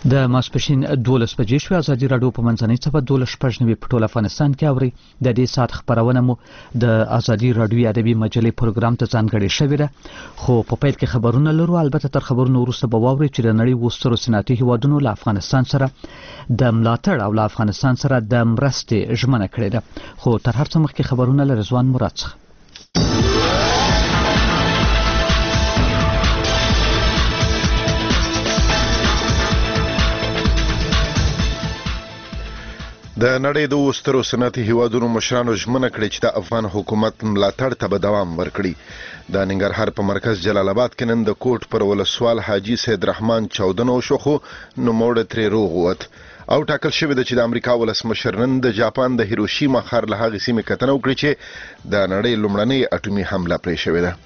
د ماسپښین 12 بجې شوې. ازادي راډیو په منځنۍ صفحه 12 په ټول افغانستان کې اوري. د دې ساعت خبرونه مو د ازادي راډیو ادبي مجلې پروګرام ته ځانګړې شوې ده. خو په پیل کې خبرونه لرو. البته تر خبرونو وروسته به واورئ چې د نړۍ وسترو صنعتي هیوادونو له افغانستان سره د ملاتړ او له افغانستان سره د مرستې ژمنه کړې ده. خو تر هر څه مخکې خبرونه له رضوان مراد څخه. د نړۍ د وسترو صنعتي هیوادونو مشرانو ژمنه کړې چې د افغان حکومت ملاتړ ته به دوام ورکړي. د ننګرهار په مرکز جلال آباد کې نن د کوټ پر ولسوال حاجی سید رحمان چاودنه وشوه، خو نوموړی ترې روغ ووت او ټاکل شوې ده چې د امریکا ولسمشر نن د جاپان د هیروشیما ښار له هغې سیمې کتنه وکړي چې د نړۍ لومړنۍ اټومي حمله پرې شوې ده.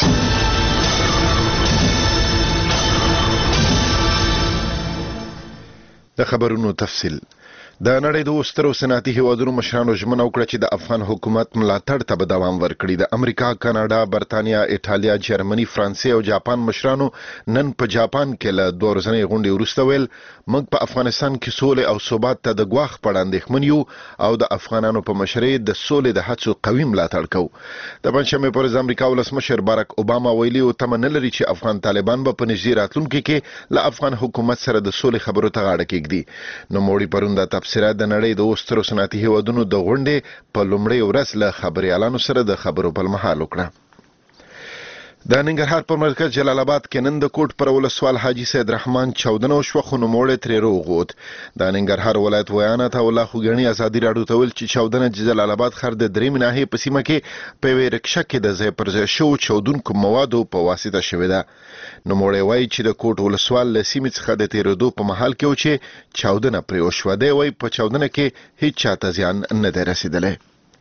د خبرونو تفصیل. د نړۍ د وسترو صنعتي هیوادونو مشرانو ژمنه وکړه چې د افغان حکومت ملاتړ ته به دوام ورکړي. د امریکا، کاناډا، برتانیا، ایټالیا، جرمني، فرانسې او جاپان مشرانو نن په جاپان کې له 2 ورځنۍ غونډې وروسته ویل موږ په افغانستان کې سولې او ثبات ته د ګواښ په اړه اندېښمن یو او د افغانانو په مشرۍ د سولې د هڅو قوي ملاتړ کوو. د پنځشنبې پر ورځ امریکا ولسمشر باراک اوباما ویلي او تمه نه لري چې افغان طالبان به په نږدې راتلونکي کې له افغان حکومت سره د سولې خبرو ته غاړه کېږدي. نوموړي پرون د تبصره د نړۍ د وسترو صنعتي هیوادونو د غونډې په لومړۍ ورځ له خبريالانو سره د خبرو پر مهال وکړه. د ننګرهار په مرکز جلال آباد کې نن د کوټ پر ولسوال حاجی سید رحمان چاودنه وشوه، خو نوموړی ترې روغ ووت. د ننګرهار ولایت ویانات الله خوګنی ازادي راډیو ته ویل چې چاودنه جلال آباد ښار د 3 ناحیې په سیمه کې په یوې رکشه کې د ځای پر ځای شوو چاودونکو موادو په واسطه شوې ده. نوموړی وایي چې د کوټ ولسوال له سیمې څخه د تېرېدو په مهال کې و چې چاودنه پرې وشوه. دی وایي په چاودنه کې هیڅ چاته زیان نه دی رسېدلی.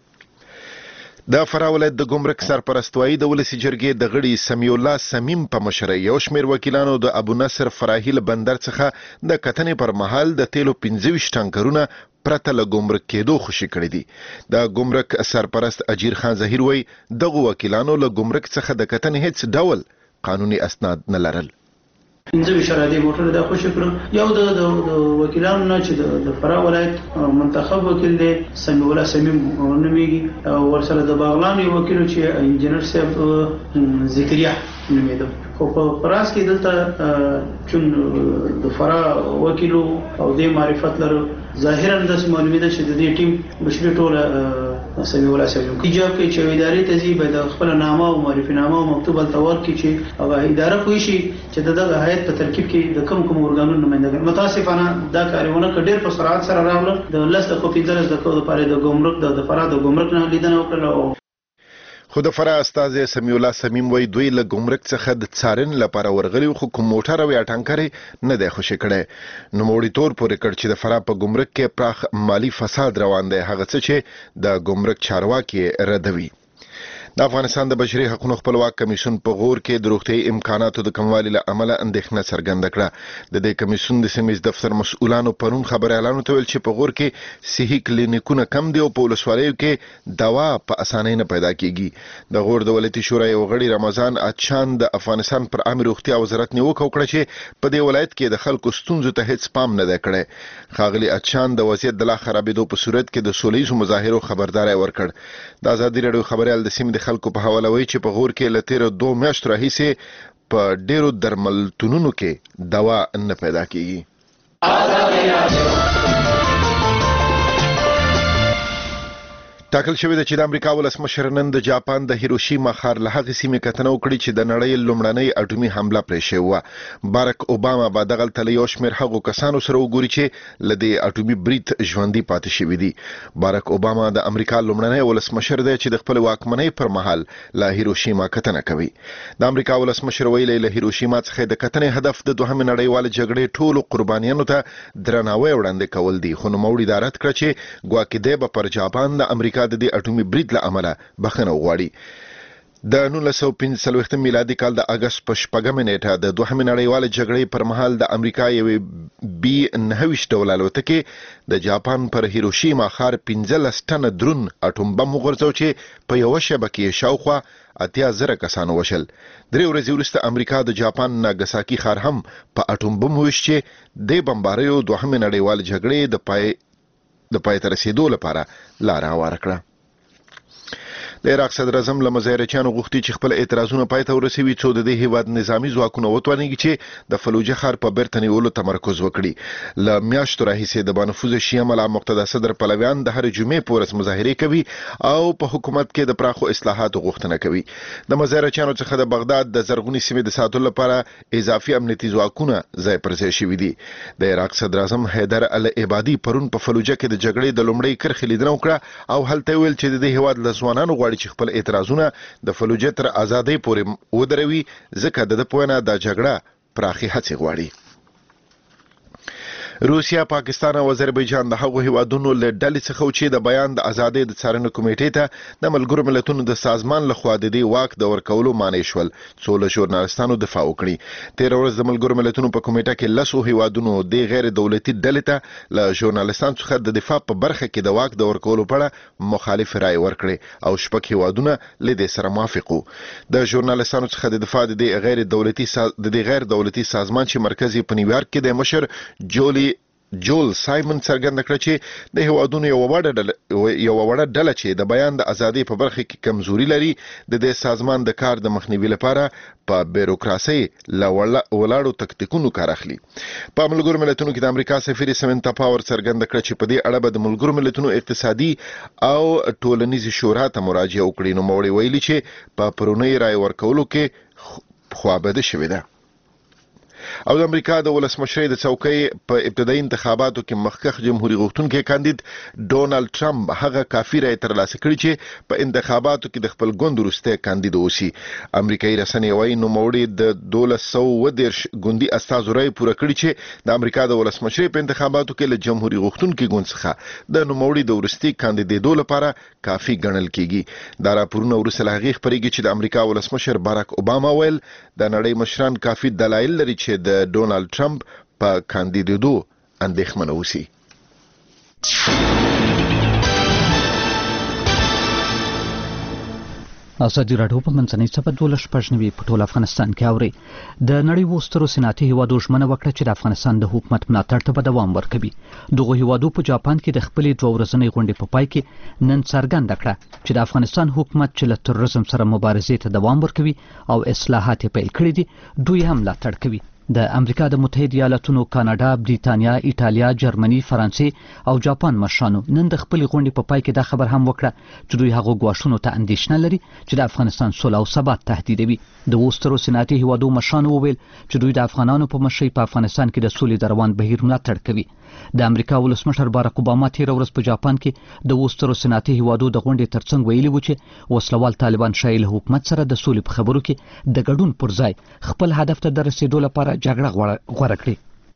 د فراه ولایت د ګمرک سرپرستوایي د ولسي جرګې د غړي سمیع الله سمیم په مشرۍ یو شمېر وکیلانو د ابو نصر فراهي له بندر څخه د کتنې پر مهال د تیلو 25 ټانکرونه پرته له ګمرک کېدو خوشي کړي دي. د ګمرک سرپرست اجیر خان ظهیر وایي دغو وکیلانو له ګمرک څخه د کتنې هیڅ ډول قانوني اسناد نه لرل. 15 شرادي موټر د خوشی کړو. یو د وکیلانو نه چې د فراه ولایت منتخب وکیل دی سمیع الله سمیم نومیږي او ورسره د باغلان یو وکیل چې انجنیر صاحب ذکریا نومیده. خو په فراس کې دلته چون د فراه وکیلو او د معرفت لرو ظاهرا د معلومه ده چې د دې ټیم مشري ټوله سمیع الله سمیم ایجاب کې چې ادارې ته زی به د خپل نامه او معرفي نامه او مکتوب التور کې چې هغه اداره کوي شي چې دغه هیئت په ترکیب کې د کوم ارګانونو نمائندګان متاسفانه دا کارونه ډېر په سرعت سره راغله. د 10 دقیقو 15 دقیقو لپاره د ګمرک د فراه د ګمرک نه لیدنه وکړه. خو د فراه استاد سمیع الله سمیم وایي دوی له ګمرک څخه د څارنې لپاره ورغلي خو کوم موټر او یا ټانکر نه دی خوشي کړی. نوموړي تور پورې کړ چې د فراه په ګمرک کې پراخ مالی فساد روان دی، هغه څه چې د ګمرک چارواکي ردوي. د افغانستان د بشري حقوقو خپلواک کمیسیون په غور کې د روغتیايي امکاناتو د کموالي له امله اندېښنه څرګنده کړه. د دې کمیسیون د سیمې دفتر مسؤلانو پرون خبريالانو ته ویل چې په غور کې صحي کلینیکونه کم دي او په ولسوالیو کې دوا په اسانۍ نه پیدا کیږي. د غور د ولایتي شورا یو غړي رمضان اچان د افغانستان پر عامه روغتیا وزارت نیوکه وکړه چې په دې ولایت کې د خلکو ستونزو ته هیڅ پام نه دی کړی. ښاغلي اچان د وضعیت د لا خرابېدو په صورت کې د سولهییزو مظاهرو خبرداری ورکړ. د ازادي راډیو خبريال د سیمې خلکو په حواله وایي چې په غور کې له تېرو 2 میاشتو راهیسې په ډېرو درملتونونو کې دوا نه پیدا کیږي. ټاکل شوې ده چې د امریکا ولسمشر نن د جاپان د هیروشیما ښار له هغې سیمې کتنه وکړي چې د نړۍ لومړنۍ اټومي حمله پرې شوې وه. باراک اوباما به دغلته له یو شمېر هغو کسانو سره وګوري چې له دې اټومي برید ژوندي پاتې شوي دي. باراک اوباما د امریکا لومړنی ولسمشر دی چې د خپل واکمنۍ پر مهال له هیروشیما کتنه کوي. د امریکا ولسمشر ویلي له هیروشیما څخه د کتنې هدف د دوهمې نړیوالې جګړې ټولو قربانیانو ته درناوی وړاندې کول دي، خو نوموړي دا رد کړه چې ګواکې دی به پر جاپان د امریکا د دې اټومي برید له امله بخښنه وغواړي. د 1945 میلادي کال د اگست په 6 نیټه د دوهمې نړیوالې جګړې پر مهال د امریکا یوې B-29 ډول الوتکې د جاپان پر هیروشیما ښار 15 ټنه درون اټوم بم وغورځو چې په یوه شبه کې شاوخوا 80,000 کسانو وشل. 3 ورځې وروسته امریکا د جاپان ناګساکي ښار هم په اټوم بم وویشت چې د بمباریو دوهمې نړیوال جګړې د پای ته رسیدو لپاره لاره هواره کړه. د عراق صدر اعظم له مظاهرچیانو غوښتي چې خپل اعتراضونه پای ته ورسوي څو د دې هیواد نظامی ځواکونه وتوانیږي چې د فلوجه ښار په بیرته نیولو تمرکز وکړي. له میاشتو راهیسې د بانفوذ شیعه ملا مقتدا صدر پلویان د هر جمعې په ورځ مظاهرې کوي او په حکومت کې د پراخو اصلاحاتو غوښتنه کوي. د مظاهرچیانو څخه د بغداد د زرغونې سیمې د ساتلو لپاره اضافي امنیتي ځواکونه ځای پر ځای شوي دي. د عراق صدر اعظم حیدر العبادي پرون په فلوجه کې د جګړې د لومړۍ کرښې لیدنه وکړه او هلته ویل چې د دې هیواد له ځوانانو چې خپل اعتراضونه د فلوجه تر ازادۍ پورې ودروي ځکه د په وینا د جګړه پراخي هڅې غواړي. روسیا، پاکستان او آذربایجان د هغو هیوادونو له ډلې څخه چې د بیان د ازادۍ د څارنې کمیټې ته د ملګرو ملتونو د سازمان لخوا د دې واک د ورکولو مانع شول څو له ژورنالستانو دفاع وکړي. 13 ورځ د ملګرو ملتونو په کمیټه کې 10 هیوادونو د غیر دولتي ډلې ته له ژورنالستانو څخه د دفاع په برخه کې د واک د ورکولو په اړه مخالف رائے ورکړي او شپږ هیوادونه له دې سره موافق وو. د ژورنالستانو څخه د دفاع د غیر دولتي سازمان چې مرکز یې په نیویارک کې د مشر جول سایمن څرګنده کړه چې د هیوادونو یو وړه ډله چې د بیان د ازادۍ په برخه کې کمزوري لري د دې سازمان د کار د مخنیوي لپاره په بیروکراسي ولاړو تکتیکونو کار اخلي. په ملګرو ملتونو کې د امریکا سفیر سمنتا پاور څرګنده کړه چې په دې اړه به د ملګرو ملتونو اقتصادي او ټولنیزې شورا ته مراجعه وکړي. نو موري ویلي چې په پرونی رائے ورکولو کې خوابده شوې ده. او د امریکا د ولسمشرۍ د څوکۍ په ابتدایي انتخاباتو کې مخکښ جمهوریت غوښتونکی کاندید ډونالد ټرمپ هغه کافي رائے ترلاسه کړي چې په انتخاباتو کې د خپل ګوند وروستی کاندید اوسي. امریکایي رسنۍ وايي نوموړي د 1210 ګوندي استازو رائے پوره کړي چې د امریکا د ولسمشرۍ په انتخاباتو کې له جمهوریت غوښتونکي ګوند څخه د نوموړي د وروستي کاندیدېدو لپاره کافي ګڼل کیږي. دا راپورونه وروسته له هغې خپرېږي چې د امریکا ولسمشر باراک اوباما ویل د نړۍ مشران کافي دلایل لري چې د ډونالد ټرمپ په کاندیدېدو اندېښمنه اوسي. ازادي راډیو په منځنۍ سپه 12 په ټول افغانستان کې اوري. د نړۍ وسترو صنعتي هیوادو ژمنه وکړه چې د افغانستان د حکومت ملاتړ ته به دوام ورکوي. دغه هیوادو په جاپان کې د خپلې 2 ورځنۍ غونډې په پای کې نن څرګنده کړه چې د افغانستان حکومت چې له تروریزم سره مبارزې ته دوام ورکوي او اصلاحات پیل کړي دي دوی هم ملاتړ کوي. د امریکا د متحده ایالاتونو، کاناډا، بریتانیا، ایټالیا، جرمني، فرانسې او جاپان مشرانو نن د خپلې غونډې په پای کې دا خبر هم وکړه چې دوی هغو ګواښونو ته اندېښنه لري چې د افغانستان سوله او ثبات تهدیدوي. د وسترو صنعتي هیوادو مشرانو وویل چې دوی د افغانانو په مشرۍ په افغانستان کې د سولې د روان بهیر ملاتړ کوي. د امریکا ولسمشر باراک اوباما 13 ورځ په جاپان کې د وسترو صنعتي هیوادو د غونډې ترڅنګ ویلي و چې وسلوال طالبان شایي له حکومت سره د سولې په خبرو کې د ګډون پر ځای خپل هدف ته د رسیدو لپاره جګړه غوره کړي.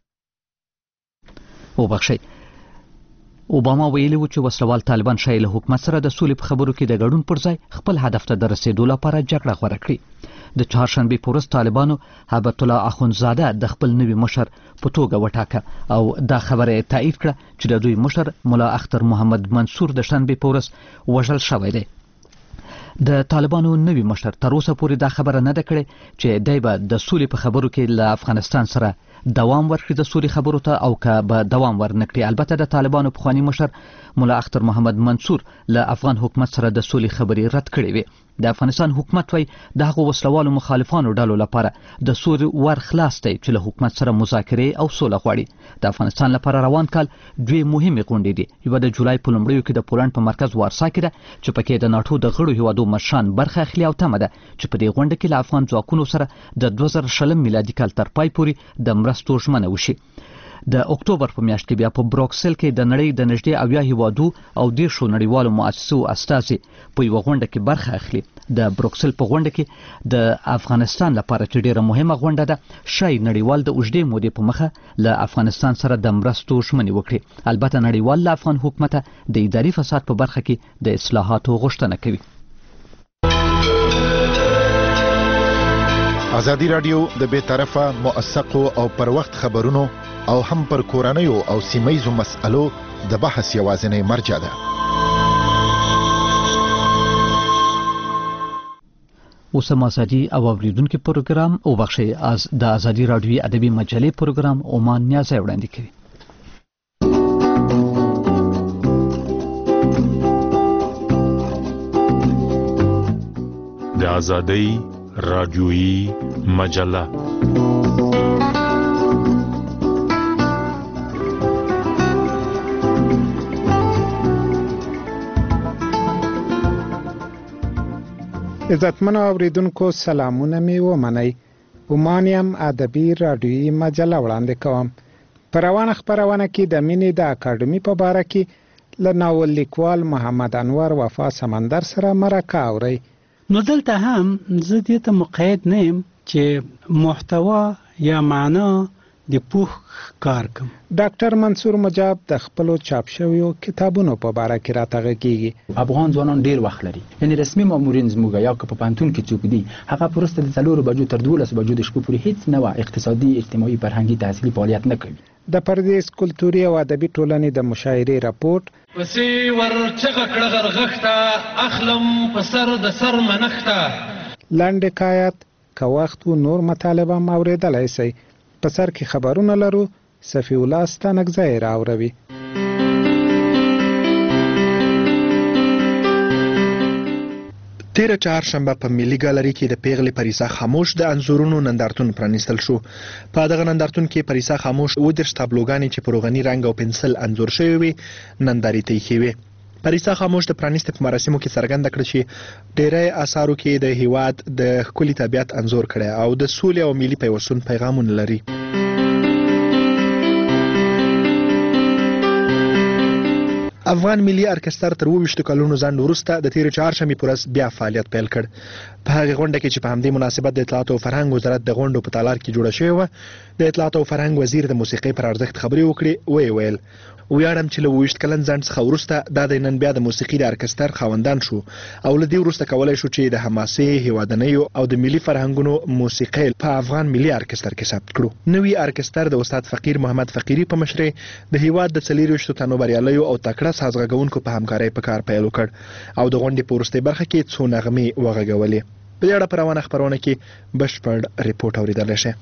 اوباما ویلي و چې وسلوال طالبان شایي له حکومت سره د سولې په خبرو کې د ګډون پر ځای خپل هدف ته د رسیدو لپاره جګړه غوره کړي. د چهارشنبې په ورځ طالبانو هیبت الله اخوندزاده د خپل نوي مشر په توګه وټاکه او دا خبره تایید کړه چې د دوی مشر ملا اختر محمد منصور د شنبې په ورځ وژل شوی دی. د طالبانو نوي مشر تر اوسه پورې دا خبره نه ده کړې چې دی به د سولې په خبرو کې له افغانستان سره دوام ورکړي د سولې خبرو ته او که به دوام ورنکړي. البته د طالبانو پخوانی مشر ملا اختر محمد منصور له افغان حکومت سره د سولې خبرې رد کړې وې. د افغانستان حکومت وای د هغو وسلوالو مخالفانو ډلو لپاره د سوري ور خلاص دی چې له حکومت سره مذاکرې او سوله غواړي. د افغانستان لپاره روان کال 2 مهمې غونډې دي. یوه د جولای په لومړیو کې د پولنډ په مرکز وارسا کې ده چې پکې د ناټو د غړو هیوادو مشران برخه اخلي او تمه ده چې په دې غونډه کې له افغان ځواکونو سره د 2020 میلادي کال تر پای پورې د مرستو ژمنه وشي. د اکتوبر په میاشت کې بیا په بروکسل کې د نړۍ د نږدې 80 هیوادو او 10 نړیوالو مؤسسو استازي په یوه غونډه کې برخه اخلي. د بروکسل په غونډه کې د افغانستان لپاره چې ډیره مهمه غونډه ده شای نړیوال د اوږدې مودې په مخه له افغانستان سره د مرستو ژمنې وکړي. البته نړیوال له افغان حکومت د اداري فساد په برخه کې د اصلاحاتو غوښتنه کوي. ازادي راډیو د بې طرفه، موثقو او پر وخت خبرونو او هم پر کورنیو او سیمایزو مسألو د بحث یوازینی مرجع ده. اوس هم ازادي او اوریدونکو پروګرام او بخښي د ازادي رادیوي ادبي مجلې پروګرام عمان نیازه وړاندې کوي. د ازادي رادیوي مجله عزتمنو اوریدونکو سلامونه می ومنئ. عمانیم ادبي رادیوي مجله وړاندې کوم. په روانه خپرونه کې د مینې د اکاډمي په باره کې له ناول لیکوال محمد انور وفا سمندر سره مرکه اورئ. نو دلته هم زه دې ته مقید نه یم چې محتوا یا معنا د پوښ کار کوم. ډاکټر منصور مجاب د خپلو چاپ شویو کتابونو په باره کې راته غږیږي. افغان ځوانان ډیر وخت لري، یعنی رسمي مامورین زموږ یا که په پانتون کې څوک دي هغه پرسته د 4 بجو تر 12 بجو د شپې پورې هیڅ نوع اقتصادي، اجتماعي، فرهنګي، تحصیلي فعالیت نه کوي. د پردیس کلتوري او ادبي ټولنې د مشاعرې راپورټ وسی ورچغه کړه غرغښته اخلم په سر د سر منښته. لاندې حکایت که وخت و نور مطالب هم اورېدلی شئ. په سر کې خبرونه لرو. صفی الله ستانکزی راوروي. تیره چهارشنبه په ملي ګالري کې د پیغلې پریسا خاموش د انځورونو نندارتون پرانیستل شو. په دغه نندارتون کې پریسا خاموش 30 تابلوګانې چې په روغني رنګ او پنسل انځور شوی وي نندارې ته ایښې وې. پریسا خاموش د پرانیستې په مراسمو کې څرګنده کړه چې ډیری اثارو کې د هیواد د ښکلي طبیعت انځور کړی او د سولې او ملي پیوستون پیغامونه لري. افغان ملي ارکستر تر 22 کلونو ځنډ وروسته د تیر چهارشنبې پر ورځ بیا فعالیت پیل کړ. په هغه غونډه کې چې په همدې مناسبت د اطلاعات او فرهنګ وزارت د غونډو په تالار کې جوړه شوې وه، د اطلاعات او فرهنګ وزیر د موسیقۍ پر ارزښت خبرې وکړې. ویل ویاړم چې له 22 کلن ځنډ څخه وروسته دا د نن بیا د موسیقي د ارکستر خاوندان شو او له دې وروسته کولای شو چې د حماسي، هیوادنیو او د ملي فرهنګونو موسیقۍ په افغان ملي ارکستر کې ثبت کړو. نوی ارکستر د استاد فقیر محمد فقیری په مشرۍ د هیواد د 24 تنو بریالیو او تکړه سازغږونکو په همکارۍ په کار پیل وکړ او د غونډې په وروستۍ برخه کې څو نغمې وغږولې. په دې اړه په روانه خپرونه کې بشپړ ریپورټ اورېدلی شئ.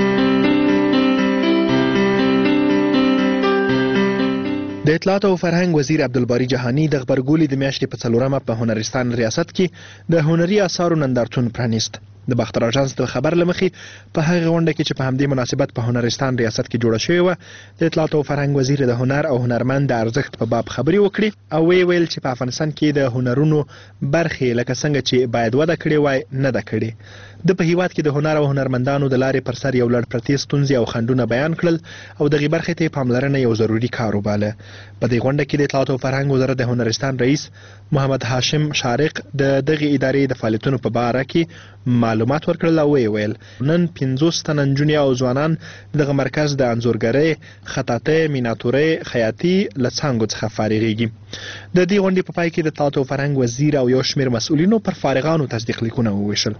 د اطلاعات او فرهنګ وزیر عبدالباری جهانی د غبرګولي د میاشتې په 4مه په هنرستان ریاست کې د هنري اثارو نندارتون پرانیست. د باختر اژانس د خبر لمخې په هغه غونډه کې چې په همدې مناسبت په هنرستان ریاست کې جوړه شوې وه، د اطلاعات او فرهنګ وزیر د هنر او هنرمند د ارزښت په باب خبرې وکړې او ویل چې په افغانستان کې د هنرونو برخې لکه څنګه چې باید وده کړې وای نه ده کړې. د په هیواد کې د هنر او هنرمندانو د لارې پر سر یو لړ پرتې ستونزې او خنډونه بیان کړل او دغې برخې ته پاملرنه یو ضروري کار وباله. په دې غونډه کې د اطلاعات او فرهنګ وزارت د هنرستان رئیس محمد هاشم شارق د دغې ادارې د فعالیتونو په باره کې معلومات ورکړل او ویل نن 50 تنه نجونې او ځوانان دغه مرکز د انځورګرۍ، خطاطۍ، میناتورۍ، خیاطي له څانګو څخه فارغېږي. د دې غونډې په پای کې د اطلاعات او فرهنګ وزیر او یو شمېر مسؤلینو پر فارغانو تصدیق لیکونه وویشل.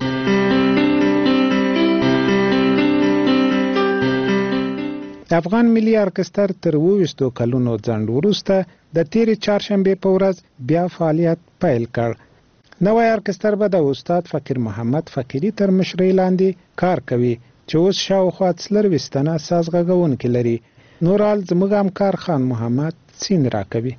افغان ملي ارکستر تر 22 کلونو ځنډ وروسته د تیرې چهارشنبې په ورځ بیا فعالیت پیل کړ. نوی ارکستر به د استاد فقیر محمد فقیری تر مشرۍ لاندې کار کوي چې اوس شاوخوا 24 تنه سازغږونکي لري. نورال زموږ همکار خان محمد سین راکوي.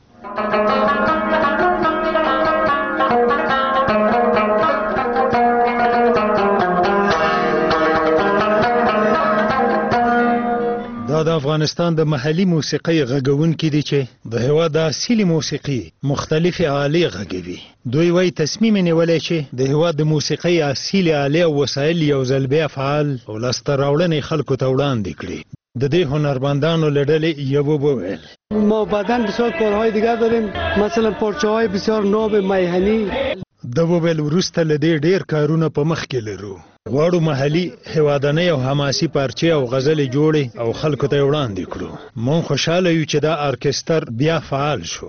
دا د افغانستان د محلي موسیقۍ غږونکي دي چې د هېواد د اصلي موسیقي مختلفې آلې غږوي. دوی وایي تصمیم یې نیولی چې د هېواد د موسیقۍ اصلي آلې او وسایل یو ځل بیا فعال او لاسته راوړنې خلکو ته وړاندې کړي. د دې هنرمندانو له ډلې یوه وویل ما بعداً بسیار کارهای دیگر داریم، مثلا پارچه‌های بسیار ناب میهنی. د وویل وروسته له دې ډېر کارونه په مخ کې لرو. غواړو محلي، هیوادنۍ او حماسي پارچې او غزلې جوړې او خلکو ته وړاندې کړو. مونږ خوشحاله یو چې دا ارکستر بیا فعال شو.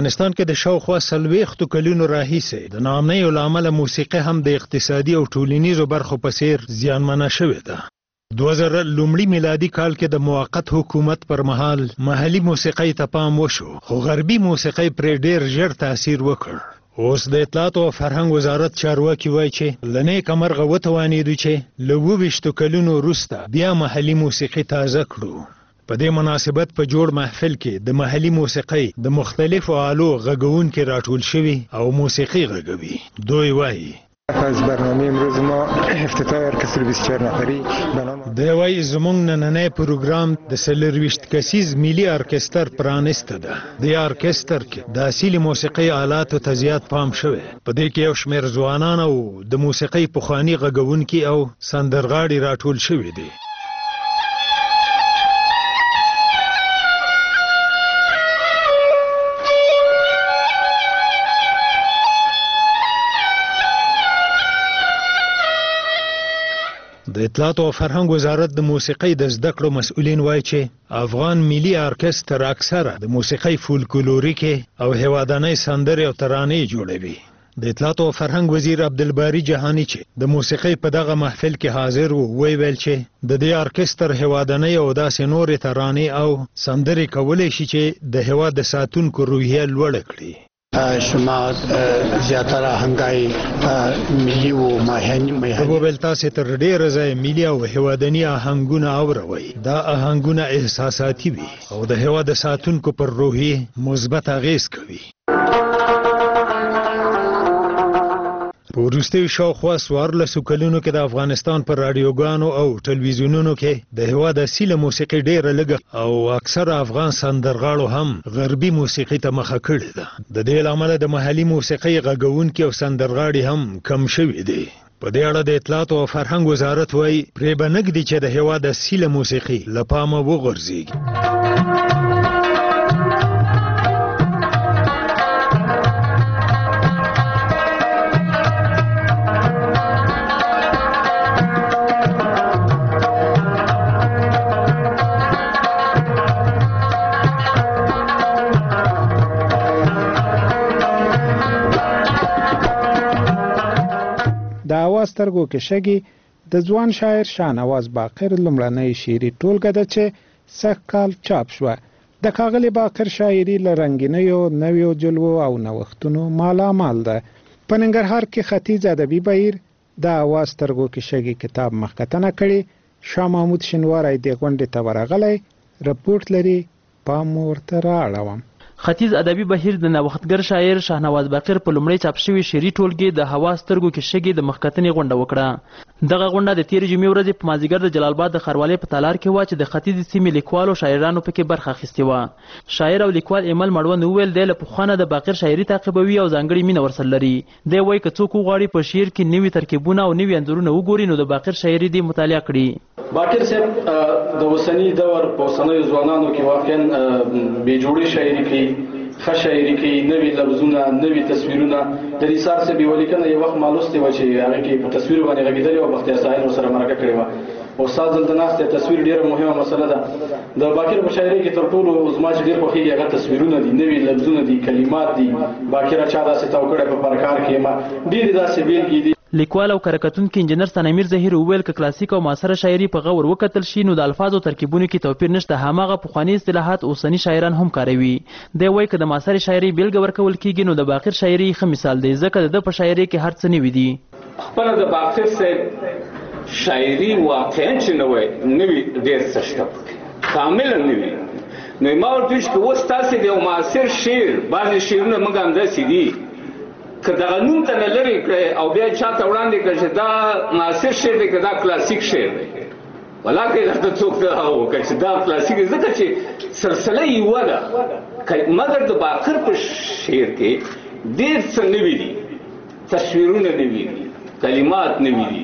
افغانستان کې د شاوخوا 40 کلونو راهیسې د ناامنۍ له امله موسیقي هم د اقتصادي او ټولنیزو برخو په څیر زیانمنه شوې ده. 2000 لومړي میلادي کال کې د موقت حکومت پر مهال محلي موسیقي ته پام وشو، خو غربي موسیقي پرې ډېر ژر تاثیر وکړ. اوس د اطلاعات او فرهنګ وزارت چارواکي وایي چې له نیکه مرغه وتوانېدو چې له 22 کلونو وروسته بیا محلي موسیقي تازه کړو. په دې مناسبت په جوړ محفل کې د محلي موسیقۍ د مختلفو آلو غږونکي راټول شوي او موسیقي غږوي. دوی وایي از برنامه امروز ما افتتاح ارکستر 24 نفری به نام دی وایي زموږ نننی پروګرام د 24 کسیز ملي ارکستر پرانسته ده. د ارکستر کې د اصلي موسیقي آلاتو ته زیات پام شوی. په دې کې یو شمېر ځوانان او د موسیقۍ پخواني غږونکي او سندرغاړي راټول شوي دي. د اطلاعات او فرهنګ وزارت د موسیقۍ د زده کړو مسؤلین وایي چې افغان ملي ارکستر اکثره د موسیقۍ فولکلوریکي او هیوادانۍ سندرې او ترانې جوړوي. د اطلاعات او فرهنګ وزیر عبدالباری جهانی چې د موسیقۍ په دغه محفل کې حاضر وو ویل چې د دې ارکستر هیوادانۍ او داسې نورې ترانې او سندرې کولی شي چې د هیواد د ساتونکو روحیه لوړه کړي. شما زیاتره آهنګای ملي او ماهني په تاسو تر ډیره ځای ملي او هیوادني آهنګونه اوروي. دا آهنګونه احساساتي وي او د هیواد د ساتونکو پر روحي مثبت اغیز کوي. په وروستیو شاوخوا 14 کلونو کې د افغانستان پر رادیوګانو او ټلویزیونونو کې د هیواد اصلي موسیقي ډیره لږه او اکثره افغان سندرغاړو هم غربي موسیقي ته مخه کړې ده. د دې لامل د محلي موسیقي غږونکي او سندرغاړي هم کم شوي دي. په دې اړه د اطلاعات او فرهنګ وزارت وایي پرې به نږدې چې د هیواد اصلي موسیقي له پامه وغورځېږي. سترګو کې شګي د ځوان شاعر شاهنواز باقر لومړنۍ شعري ټولګه ده چې سږ کال چاپ شوه. د ښاغلي باقر شاعري له رنګینیو نویو جلوو او نوښتونو مالامال ده. په ننګرهار کې ختیځ ادبي بهیر د اواز سترګو کې شګي کتاب مخکتنه کړي. شاه محمود شینواری دې غونډې ته ورغلی. رپورټ لري، پام ورته رااړوم. ختیځ ادبي بهیر د نوښتګر شاعر شاهنواز باقر په لومړی چاپ شوي شعري ټولګې د هوا سترګو کې شګي د مخکتنې غونډه وکړه. دغه غونډه د تېرې جمعې ورځې په مازدیګر د جلال آباد د ښاروالۍ په تالار کې وه چې د ختیځې سیمې لیکوالو شاعرانو پکې برخه اخیستې وه. شاعر او لیکوال ایمل مړوند وویل دی له پخوانه د باقر شاعري تعقیبوي او ځانګړې مینه ورسره لري. دی وایي که څوک وغواړي په شعر کې نوي ترکیبونه او نوي انځورونه وګوري نو د باقر شاعري دې مطالعه کړي. باقر صاحب د اوسني دور په اوسنیو ځوانانو کې واقعا بې جوړې شاعري کوي، ښه شاعري کوي، نوي لفظونه، نوي تصویرونه. د نثار صاحب یوه لیکنه یو وخت ما لوستې وه چې هغه کې په تصویر باندې غږېدلې وه، بختیار ساحل ورسره مرکه کړې وه. استاد دلته ناست دی، تصویر ډېره مهمه مسله ده. د باقر په شاعري کې تر ټولو زما چې ډېر خوښېږي هغه تصویرونه دي، نوي لفظونه دي، کلمات دي. باقره چا داسې تاو کړی په پرکار کې ما ډېرې داسې بیلګې دي. لیکوال او کارکتونکي انجینر ثنامیر ظهیر وویل که کلاسیک او معاصره شاعري په غور وکتل شي نو د الفاظو ترکیبونو کې توپیر نشته. هماغه پخواني اصطلاحات اوسني شاعران هم کاروي. دی وایي که د معاصرې شاعري بیلګه ورکول کېږي نو د باقر شاعري ښه مثال دی، ځکه د ده په شاعري کې هر څه نوي دي. خپله د باقر صاحب شاعري واقعا چې نوی ډېر څه شته پکې، کاملا نوي. نو ما ورته ویل چې اوس تاسې د یو معاصر شعر بعضې شعرونه موږ همداسې دي که دغه نوم ته نه لرې کړی او بیا چاته وړاندې کړه چې دا معاصر شعر دی که دا کلاسیک شعر دی، ولاکې درته څوک هغه وکړه چې دا کلاسیک دی، ځکه چې سلسله یوه ده. مګر د باقر په شعر کې ډېر څه نوي دي، تصویرونه نوي دي، کلمات نوي دي.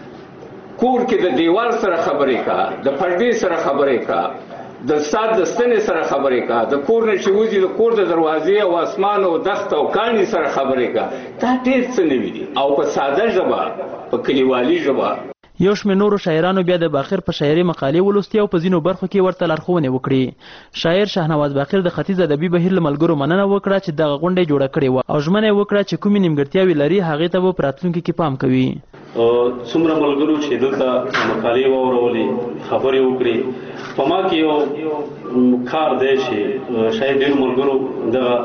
کور کې د دیوال سره خبرې کا، د پردې سره خبرې کا، د سات د ستنې سره خبرې کا، د کور نه چې وځي د کور د دروازې او اسمان او دښت او کاڼي سره خبرې کا. دا ډېر څه نوي دي او په ساده ژبه، په کلیوالي ژبه. یو شمېر نورو شاعرانو بیا د باقر په شاعري مقالې ولوستې او په ځینو برخو کې ورته لارښوونې وکړې. شاعر شاهنواز باقر د ختیځ ادبي بهیر له ملګرو مننه وکړه چې دغه غونډه یې جوړه کړې وه او ژمنه یې وکړه چې کومې نیمګړتیاوې لري هغې ته به په راتلونکي کې پام کوي. څومره ملګرو چې دلته مقالې واورولې خبرې وکړې په ما کې یو کار دی چې شاید ډېرو ملګرو دغه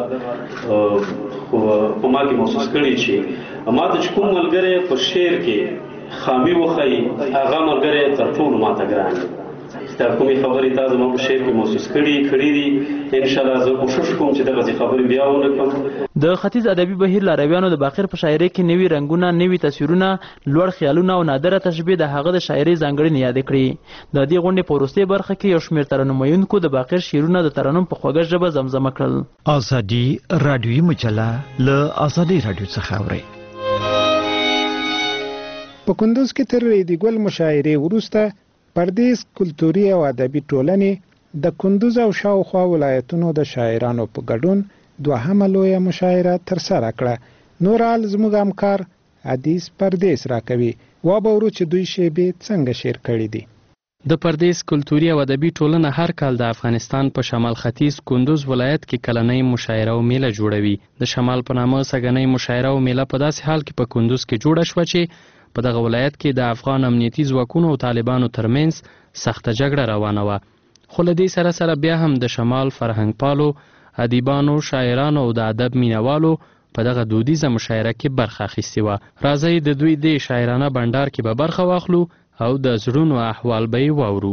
په ما کې محسوس کړي چې ما ته چې کوم ملګری په شعر کې خامي وښیي هغه ملګری تر ټولو ما ته ګران دی. دا کومې خبرې تا زما په شعر کې محسوس کړي دي انشاءالله زه کوشش کوم چې دغسې خبرې بیا ونه کړم. د ختیځ ادبي بهیر لارویانو د باقر په شاعرۍ کې نوي رنګونه، نوي تصویرونه، لوړ خیالونه او نادره تشبیه د هغه د شاعرۍ ځانګړنې یادې کړې. د دې غونډې په وروستۍ برخه کې یو شمېر ترنم ویونکو د باقر شعرونه د ترنم په خوږه ژبه زمزمه کړل. ازادي راډیویي مجله له ازادي راډیو څخه اورئ. په کندوز کې تر ریدي ګل مشاعرې وروسته پردیس کلتوري او ادبي ټولنې د کندوز او شاوخوا ولایتونو د شاعرانو په ګډون دوهمه لویه مشاعره ترسره کړه. نور حال زموږ همکار حدیث پردیس راکوي. وابورو چې دوی شیبې څنګه شعر کړي دي. د پردیس کلتوري او ادبي ټولنه هر کال د افغانستان په شمال ختیځ کندوز ولایت کې کلنۍ مشاعره او میله جوړوي. د شمال په نامه سږنۍ مشاعره او میله په داسې حال کې په کندوز کې جوړه شوه چې په دغه ولایت کې د افغان امنیتي ځواکونو او طالبانو ترمنځ سخته جګړه روانه وه. خو له دې سره سره بیا هم د شمال فرهنګ پالو، ادیبانو، شاعرانو او د ادب مینوالو په دغه دودیزه مشاعره کې برخه اخیستې وه. راځئ د دوی د شاعرانه بنډار کې به برخه واخلو او د زړونو احوال به یې واورو.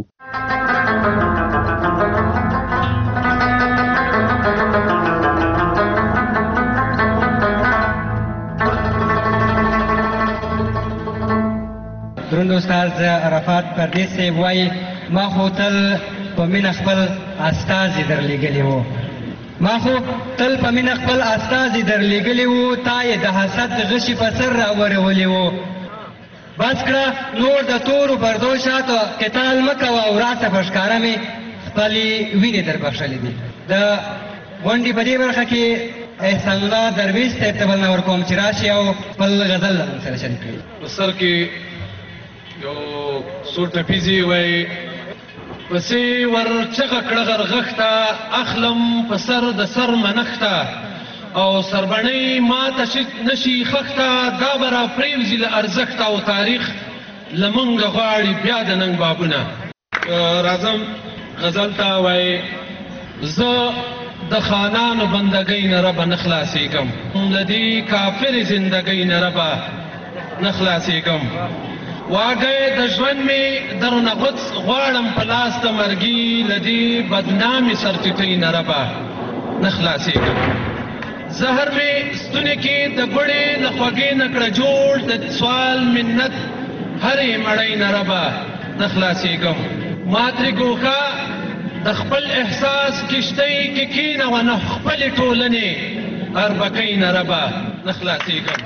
دروند استاد عرفات پردیس صاحب وایي ما خو تل په مینه خپل استازي درلیږلي وو. ما خو تل په مینه خپل استازي درلیږلي وو، تا یې د حسد غشي په سر راورولي وو. بس کړه نور د تورو پردو شاته قتال مه کوه او راسه په ښکاره مې خپلې وینې در بخښلې دي. د غونډې په دې برخه کې احسان الله درویش صاحب ته بلنه ورکوم چې راشي او خپل غزل له موږ سره شریک کړي. په سر کې یو څو ټپیزې وایي پسې ور چغه کړه غرغښته اخلم په سر د سر منښته او سربڼۍ ماته نشي خښته دا به را پرېوځي له ارزښته او تاریخ له موږ غواړي بیا د ننګ بابونه. راځم غزل ته وایي زه د خانانو بندګۍ نه ربه نه خلاصېږم، له دې کافرې زندګۍ نه ربه نه خلاصېږم. واګی د ژوند مې درونه غوڅ غواړم په لاس د مرګي، له دې بدنامې سرټیټۍ نه ربه نه خلاصېږم. زهر مې ستونې کې د ګوړې له خوږې نه کړه جوړ، د سوال منت هرې مړۍ نه ربه نه خلاصېږم. ما ترې ګوښه د خپل احساس کشتۍ کې کښېنوه نه خپلې ټولنې اربکۍ نه ربه نه خلاصېږم.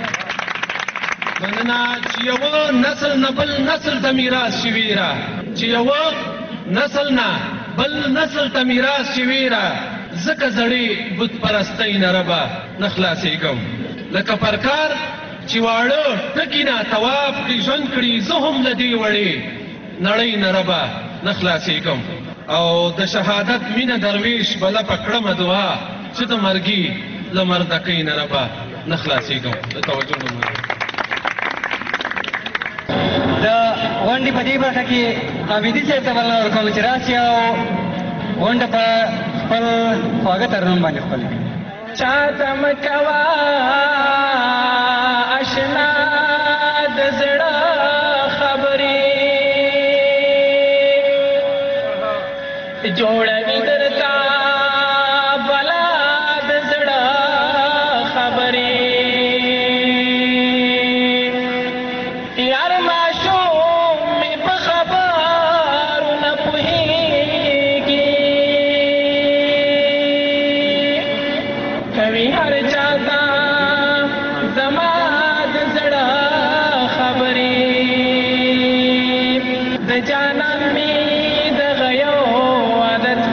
مننه چې یوه نسل نه بل نسل ته میراث شوي را، چې یوه نسل نه بل نسل ته میراث شوي را، ځکه زړې بت پرستۍ نه ربه نه خلاصېږم. لکه پرکار چې واړه ټکي نه طواف کړي ژوند کړي، زه هم له دې وړې نړۍ نه ربه نه خلاصېږم. او د شهادت مینه درویش بله په کړمه دعا چې د مرګي له مردکۍ نه ربه نه خلاصېږم. د توجه نه د غونډې په دې برخه کې حمیدي صاحب ته بلنه ورکوم چې راشي او غونډه په خپل خواږه ترنم باندې خپل کړي. چاته مه کوه اشنا د زړه خبرې، جوړوي درته بلا د زړه خبرې. د جانان می د غيو عادت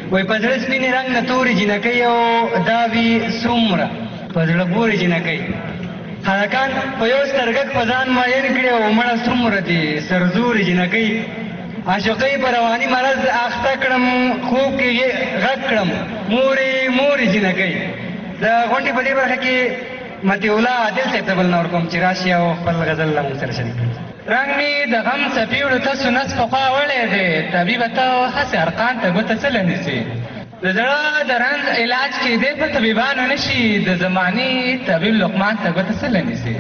وای په زړه سپینې رنګ نه تورې جینکۍ او دا وي څومره په زړه پورې جینکۍ هلکان په یو سترګک په ځان ماین کړي او مړه څومره دي سرزورې جینکۍ عاشقۍ په رواني مرض اخته کړم خوب کې غږ کړم مورې مورې جینکۍ د غونډې په دې برخه کې مطیع الله عادل صاحب ته بل نه ورکوم چې راشي او خپل غزل له موږ سره شریک کړي. رنګ مې د غم څپېړو ته سنس پخوا وړی دی طبیبه ته هسې ارقان ته ګوته څه نیسي د زړه د رنځ علاج کېدی په طبیبانو نشي د زمانې طبیب لقمان ته ګوته څه نیسي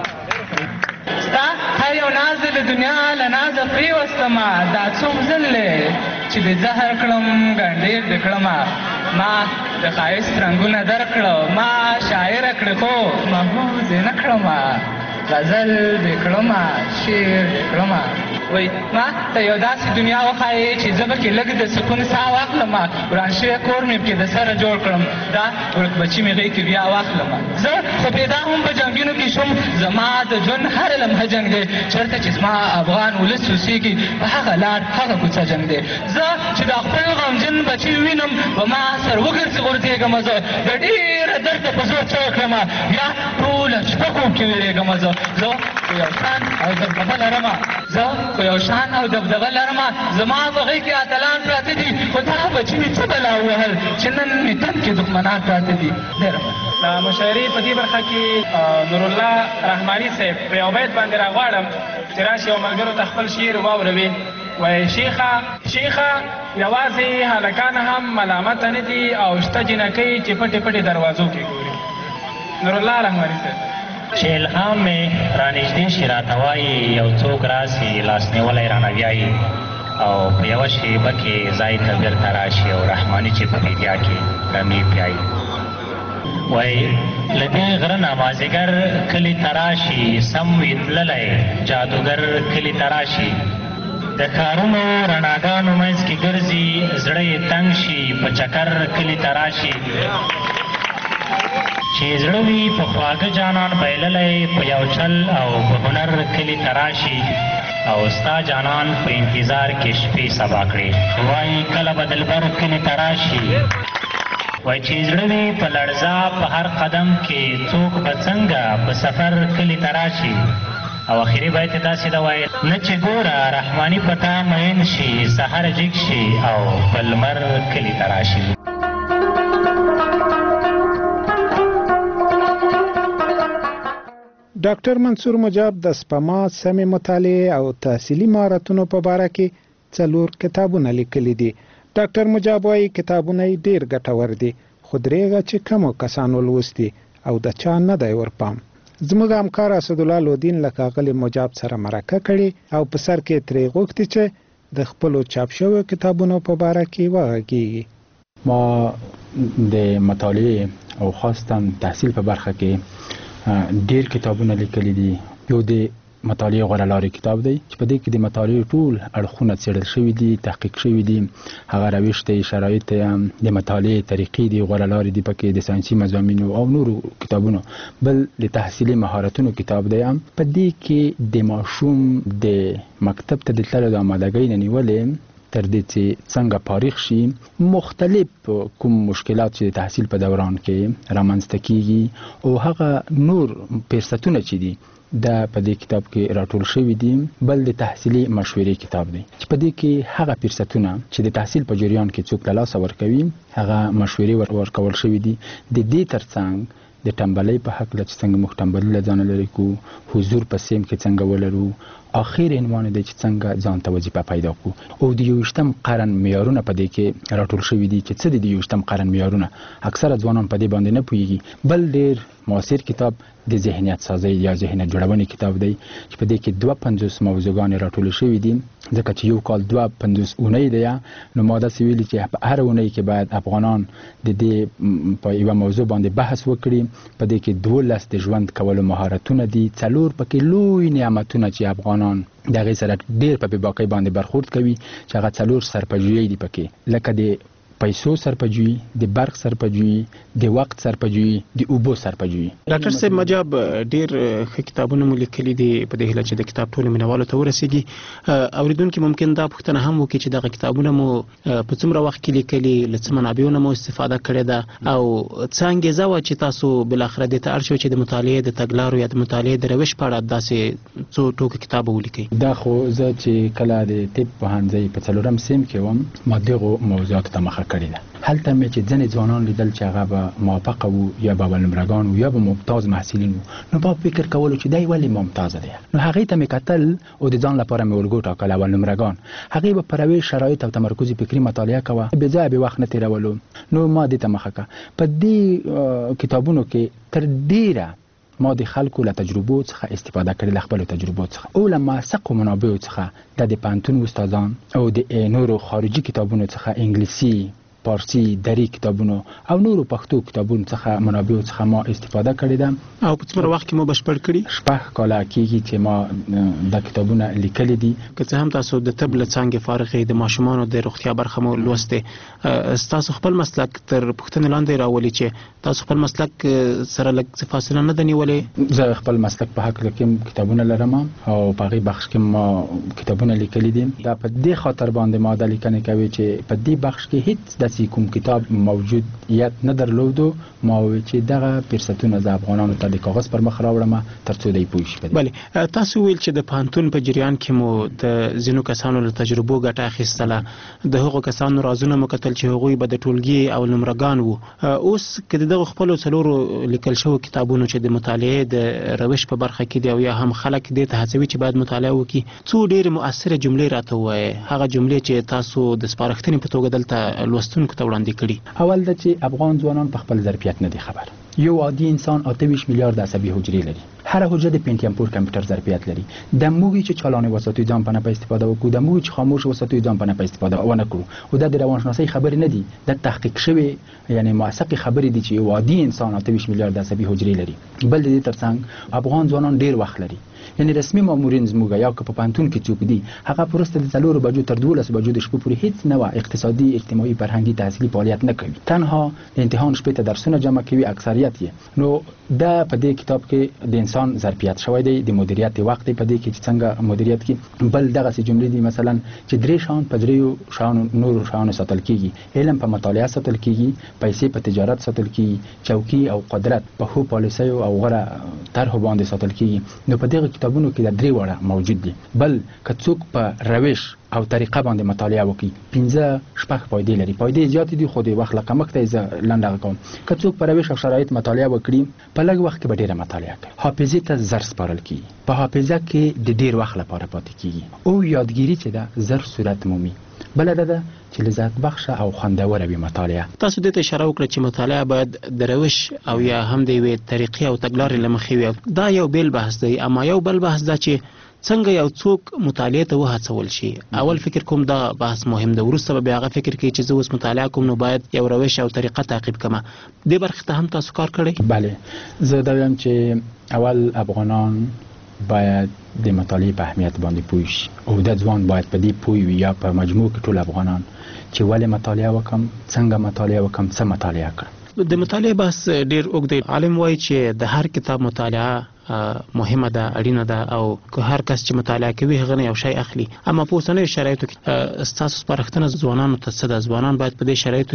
ستا هر یو ناز د دنیا له نازه پرېوستمه دا څوم ځل دی چې د زهر کړم ګنډېر د کړمه ما د ښایست رنګونه درکړه ما شاعره کړې خو محفوظ یې نه کړمه غزل دې کړمه شعر دې کړمه وای ما ته یو داسې دنیا وښایې چې زه به کې لږ د سکون ساه واخلم وران شوی کور مې پکې د سره جوړ کړم دا ورک بچي مې غېږ کې بیا واخلم زه خو پیدا هم په جنګونو کې شوم زما د ژوند هر لمحه جنګ دی چېرته چې زما افغان ولس اوسېږي په هغه لار هغه کوڅه جنګ دی زه چې د خپل غمجن بچي ووینم په ما سر وګرځي غورځېږم زه د ډېره درده په زور څه وکړم بیا ټوله شپه خوب کې وېرېږم زه خو یو شان او دبدبه لرمه زه خو یو شان او دبدبه لرمه زما په غېږ کې اتلان پراته دي خو دا بچي مې څه بلا ووهل چې نن مې تن کې دښمنان پراته دي ډېره د مشاعرې په دې برخه کې نورالله رحماني صاحب په یو بیت باندې راغواړم چې راشي او ملګرو ته خپل شعر واوروي وایي شیخه یوازې هلکان هم ملامته نه دي او شته جینکۍ چې پټې پټې دروازو کې ګوري نورالله رحماني صاحب چې الهام مې رانږدې شي راته وایي یو څوک راسي لاس نیولی رانه بیایي او په یوه شیبه کې ځای ته بېرته راشي او رحماني چې په میډیا کې رمې پیایي وایي له دې غره نه مازدیګر کلي ته راشي سم وي تللی جادوګر کلي ته راشي د ښارونو رڼاګانو منځ کې ګرځي زړه یې تنګ شي په چکر کلي ته راشي چې زړه وي په خواږه جانان بایللی په یو چل او په هنر کلي ته راشي او ستا جانان په انتظار کې شپې سبا کړې وایي کله به دلبر کلي ته راشي وایي چې زړه وي په لړزه په هر قدم کې څوک به څنګه په سفر کلي ته راشي او اخري بیت یې داسې ده وایي نه چې ګوره رحماني په تا مین شي سحر جګ شي او په لمر کلي ته راشي ډاکټر منصور مجاب د سپما سمې مطالعې او تحصیلي مهارتونو په باره کې 4 کتابونه لیکلي دي. ډاکټر مجاب وايي کتابونه یې ډېر ګټور دي خو درېغه چې کمو کسانو لوستي او د چا نه دی ورپام. زموږ همکار اسدالله لودین له ښاغلي مجاب سره مرکه کړې او په سر کې ترې غوښتي چې د خپلو چاپ شویو کتابونو په باره کې وغږیږي. ما د مطالعې او خاصتا تحصیل په برخه کې ډیر کتابونه لیکلي دي. یو د مطالعې غوره لارې کتاب دی چې په دې کې د مطالعې ټول اړخونه څېړل شوي دي تحقیق شوي دي هغه روش دی شرایط د مطالعې طریقې دي غوره لارې دي پکې د ساینسي مضامینو او نورو کتابونو. بل د تحصیلي مهارتونو کتاب دی په دې کې د ماشوم د مکتب ته د تللو د آمادګۍ نه نیولې تر دې چې څنګه فارغ شي مختلف کوم مشکلات چې د تحصیل په دوران کې رامنځته کیږي او هغه نور فرصتونه چې دي دا په دې کتاب کې راټول شوي دي. بل د تحصیلي مشورې کتاب دی چې په دې کې هغه فرصتونه چې د تحصیل په جریان کې څوک له لاسه ورکوي هغه مشورې ورکول شوي دي. د دې ترڅنګ د ټنبلۍ په هکله چې څنګه موږ ټنبلي له ځانه لرې کړو حضور په سیم کې څنګه ولرو اخر عنوان دی چې څنګه ځان ته وظیفه پیدا کړو او د 21م قرن معیارونه په دې کې راټول شوي دي چې څه دي د 21م قرن معیارونه اکثره ځوانان په دې باندې نه پوهیږي. بل ډېر معاصر کتاب د ذهنیت سازی یا ذهنیت جوړونې کتاب دی چې په دې کې 52 موضوعګانې راټول شوي دي ځکه چې یو کال 52 اونۍ دی نو ما داسې ویلي چې په هر اونۍ کې باید افغانان د دې په یوه موضوع باندې بحث وکړي. په دې کې 12 د ژوند کولو مهارتونه دي 4 پکې لوی نعمتونه چې افغانان دغه سره ډېر په بېباکۍ باندې برخورد کوي چې هغه 4 سرپجویي دي پکې لکه د پیسو سرپجوي، د برق سرپجوي، د وخت سرپجوي، د اوبو سرپجوي. ډاکټر صاحب مجاب ډیر ښه کتابونه مو لیکلي دي په دې هیله چې د کتاب ټولو مینوالو ته ورسیږي. اوریدونکو ممکن دا پوښتنه هم وکړي چې دغه کتابونه مو په څومره وخت کې لیکلي، له څه منابعو مو استفاده کړې ده او څه انګیزه وه چې تاسو بالاخره دې ته اړ شوئ چې د مطالعې د تګلارو یا د مطالعې د روش په اړه داسې څو ټوکه کتاب ولیکئ؟ دا خو زه چې کله د طب پوهنځي په 4م سیم کې وم ما دغو موضوعاتو ته مخه کړې ده. هلته مې چې ځینې ځوانان لیدل چې هغه به موفقه وو یا به اولنمرګان وو یا به ممتاز محصلین وو، نو ما فکر کولو چې دی ولې ممتازه دی. نو هغې ته مې کتل او د ځان لپاره مې الګو ټاکل اولنمرګان. هغې به پر یوې شرایط او تمرکزي فکري مطالعه کوه، بې ځایه بې وخت نه تېرولو. نو ما دې ته مخه کړه. په دې کتابونو کې تر ډیره ما د خلکو له تجربو څخه استفاده کړې، له خپلو تجربو څخه او له موثقو منابعو څخه د پوهنتون استادان او د نورو خارجي کتابونو څخه انګلیسي، پارسی، دری کتابونو او نورو پښتو کتابونو څخه منابعو څخه ما استفاده کړې ده. او په څومره وخت کې مو بشپړ کړي؟ 6 کاله کېږي چې ما دا کتابونه لیکلي دي. که څه هم تاسو د طب له څانګې فارغ یې، د ماشومانو د روغتیا برخه مو لوستې، ستاسو خپل مسلک تر پوښتنې لاندې راولي چې تاسو خپل مسلک سره لږ څه فاصله نه ده نیولې؟ زه خپل مسلک په هکله کې کتابونه لرم او په هغې بخش کې ما کتابونه لیکلي دي. دا په دې خاطر باندې ما دا لیکنې کوي چې په دې بخش کې هیڅ داسې کوم کتاب موجودیت نه درلودو. ما وویل چې دغه فرصتونه زه افغانانو ته د کاغذ پر مخ راوړم تر څو دوی پوه شي. بلې تاسو ویل چې د پوهنتون په جریان کې مو د ځینو کسانو له تجربو ګټه اخیستله، د هغو کسانو رازونه مو کتل چې هغوی به د ټولګي او نمرګان وو. اوس که د دغو خپلو څلورو لیکل شوو کتابونو چې د مطالعې د روش په برخه کې دي او یا هم خلک دې ته هڅوي چې باید مطالعه وکړي، څو ډېرې مؤثره جملې راته ووایئ، هغه جملې چې تاسو د سپارښتنې په توګه دلته لوستونکو ته وړاندې کړي. اول دا چې افغان ځوانان په خپل ظرفیت نه دي خبر. یو عادي انسان 28 میلیارد عصبي حجرې لري. هر حجره د پنټیم پور کمپیوټر ظرفیت لري. د موږ چې چالانه وساتو ځان په نه په استفاده وکړو، د موږ چې خاموش وساتو ځان په نه په استفاده ونه کړو. او د روانشناسي خبرې نه دي، د تحقیق شوی یعنی موثقه خبرې دي چې یو عادي انسان 28 میلیارد عصبي حجرې لري. بل د دې ترڅنګ افغان ځوانان ډیر وخت لري. یعنی رسمي مامورین زموږ یا که په پوهنتون کې څوک دي هغه پرسته د 4 بجو تر 12 بجو د شپې پورې هیڅ نوع اقتصادي، اجتماعي، فرهنګي، تحصیلي فعالیت نه کوي. تنها د امتحان شپې ته درسونه جمع کوي اکثریت یې. نو دا په دې کتاب کې د انسان ظرفیت شوی دی، د مدیریت وخت په دې کې چې څنګه مدیریت کې. بل دغه سي جملې دي مثلا چې درې شان په درې شان نور شان ساتل کیږي، علم په مطالعه ساتل کیږي، پیسې په تجارت ساتل کیږي، چوکي او قدرت په خو پالیسي او غره طرح باندې ساتل کیږي. نو په دغه کتابونو کې د درې وړه موجود دي. بل که څوک په روش او طریقه باندې مطالعه وکړي 15-16 فائدې لري. فائدې زیات دي خو د وخت له کمښت یې لنډه کوم. که څوک په روش او شرایط مطالعه وکړي په لږ وخت کې به ډیره مطالعه کوي. حافظې ته زر سپارل کیږي. په حافظه کې د ډیر وخت لپاره پاتې کیږي او یادګیری چې ده زر صورت مومي. بل ده چې لذت بخش او خوندوره وي مطالعه. تاسو دې ته اشاره وکړه چې مطالعه باید د روش او یا هم د یوې طریقې او تګلارې له مخې وي. دا یو بیل بحث دی. اما یو بل بحث دا چې څنګه یو څوک مطالعه ته وهڅول شي. اول فکر کوم دا بحث مهم ده، وروسته به هغه فکر کوي چې زه اوس مطالعه کوم نو باید یو روش او طریقه تعقیب کړم. دې برخه ته هم تاسو کار کړی؟ بله، زه دا وایم چې اول افغانان باید د مطالعه په اهمیت باندې پوه شي او د ځوان باید په دې پوه وي یا په مجموع کې ټول افغانان چې ولې مطالعه وکم، څنګه مطالعه وکم، څه مطالعه کړم. د مطالعه بحث ډیر اوږد دی. عالم وایي چې د هر کتاب مطالعه مهمه ده، اړینه ده او که هر کس چې مطالعه کوي هغه نه یو شی اخلي. اما په اوسنیو شرایطو کې ستاسو سپارښتنه ځوانانو ته څه ده؟ ځوانان باید په دې شرایطو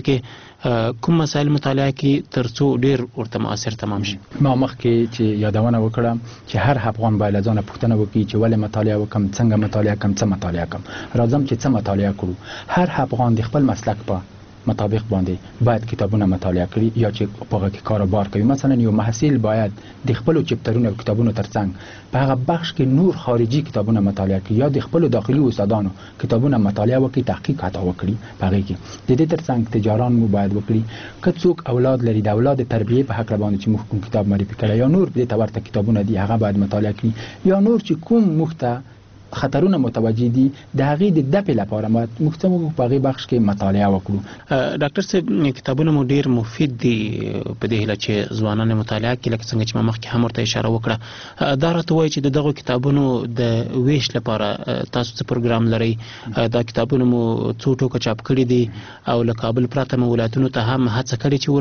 کې کوم مسایل مطالعه کړي تر څو ډیر ورته مؤثر تمام شي؟ ما مخکې چې یادونه وکړم چې هر افغان باید ځان پوښتنه وکړي چې ولې مطالعه وکم، څنګه مطالعه کوم، څه مطالعه کوم. راځم چې څه مطالعه کړو. هر افغان د خپل مسلک په مطابق باندې باید کتابونه مطالعه کړي یا چې په هغه کې کاروبار کوي. مثلا یو محصل باید د خپل چپټرونو او کتابونو ترڅنګ په هغه بخش کې نور خارجي کتابونه مطالعه کړي یا د خپل داخلي استادانو کتابونه مطالعه وکړي، تحقیق حتی وکړي. په هغه کې د دې ترڅنګ تجاران مو باید وکړي. که څوک اولاد لري د اولاد تربیه په حق باندې چې موږ کوم کتاب معرفي کړی یا نور دې ته ورته کتابونه دي هغه باید مطالعه کړي. یا نور چې کوم مخته خطرونه متوجي دي د هغې د دفع لپاره موږ څه موږ په هغې بخش کې مطالعه وکړو. ډاکټر صاحب کتابونه مو ډیر مفید دي په دې هیله چې ځوانان مطالعه کړي، لکه څنګه چې ما مخکې هم ورته اشاره وکړه. دا راته وایي چې د دغو کتابونو د ویش لپاره تاسو څه پروګرام لرئ؟ دا کتابونه مو څو ټوکه چاپ کړي دي او له کابل پرته مو ولایتونو ته هم هڅه کړې چې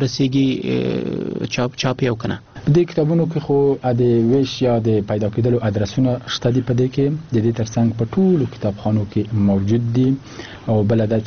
ورسیږي چاپ یې او که نه؟ په دې کتابونو کې خو د ویش یا د پیدا کېدلو ادرسونه شته دي په دې کې، د دې ترڅنګ په ټولو کتابخانو کې موجود دي. او بله دا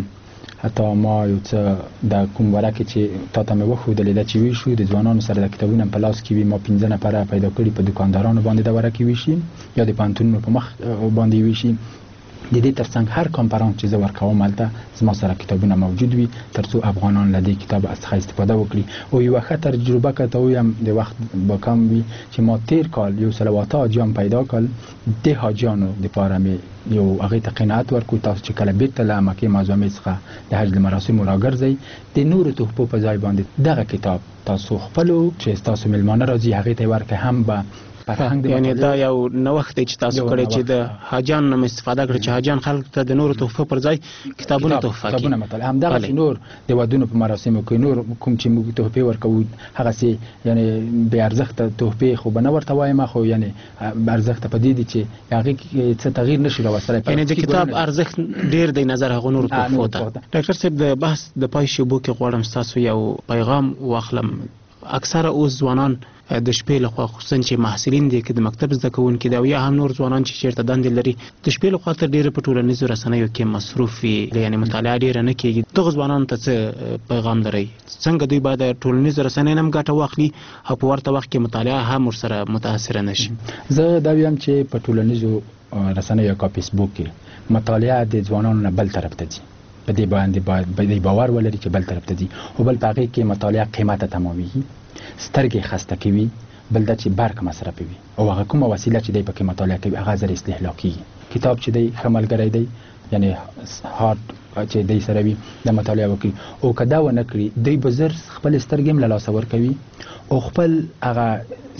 چې حتی ما یو څه د کوم ورکې چې تا ته مې وښودلې ده چې ویشو د ځوانانو سره د کتابونه په لاس کې وي، ما 15 نفره پیدا کړي په دکاندارانو باندې د ورکې ویشي یا د پوهنتونونو په مخ باندې ویشي. د دې ترڅنګ هر کانفرانس چې زه ورکوم هلته زما سره کتابونه موجود وي ترڅو افغانان له دې کتاب څخه استفاده وکړي. او یوه ښه تجربه که ته ووایم د وخت به کم وي چې ما تیر کال یو سل او اته حاجیان پیدا کړل. د حاجیانو دپاره مې یو هغې ته قناعت ورکړو تاسو چې کله بیرته له مکې معظمې څخه د حج له مراسمو راګرځئ د نورو تحفو په ځای باندې دغه کتاب تاسو خپلو چې ستاسو میلمانه راځي هغې ته یې ورکړئ. هم به یعنی دا یو نوښت دی چې تاسو کړی چې د حاجیانو نه استفاده کړي چې حاجیان خلک ته د نورو تحفه پر ځای کتابونه تحفه کړي. همدغه چې نور د ودونو په مراسمو کې نور کوم چې موږ تحفې ورکوو هغسې یعنی بې ارزښته تحفې خو به نه ورته وایم، خو یعنی ارزښته په دې دي چې هغې کې څه تغییر نشي راوستلی. یعنی د کتاب ارزښت ډېر دی نظر هغو نورو تحفو ته. ډاکټر صاحب د بحث د پای شیبو کې غواړم ستاسو یو پیغام واخلم. اکثره اوس ځوانان د شپې لخوا خصوصا چې محصلین دي که د مکتب زده کوونکي دي او یا هم نور ځوانان چې چېرته دندې لري د شپې لخوا تر ډېره په ټولنیزو رسنیو کې مصروف وي، یعنې مطالعه ډېره نه کېږي. دغو ځوانانو ته څه پیغام لرئ؟ څنګه دوی باید د ټولنیزو رسنیو نه هم ګټه واخلي او په ورته وخت کې مطالعه هم ورسره متاثره نه شي؟ زه دا وایم چې په ټولنیزو رسنیو یا فیسبوک کې مطالعه د ځوانانو نه بل طرف ته ځي، په دې باندې باید باور ولري چې بل طرف ته ځي. او بل په هغې کې مطالعه قیمته تمامېږي، سترګې خسته کوي، بل دا چې برق مصرفوي او هغه کومه وسیله چې دی پکې مطالعه کوي هغه زر استهلاک کیږي. کتاب چې دی ښه ملګری دی، یعنی هارد چې دی سره وي د مطالعه وکړي. او که دا ونه کړي دوی به زر خپل سترګې هم له لاسه ورکوي او خپل هغه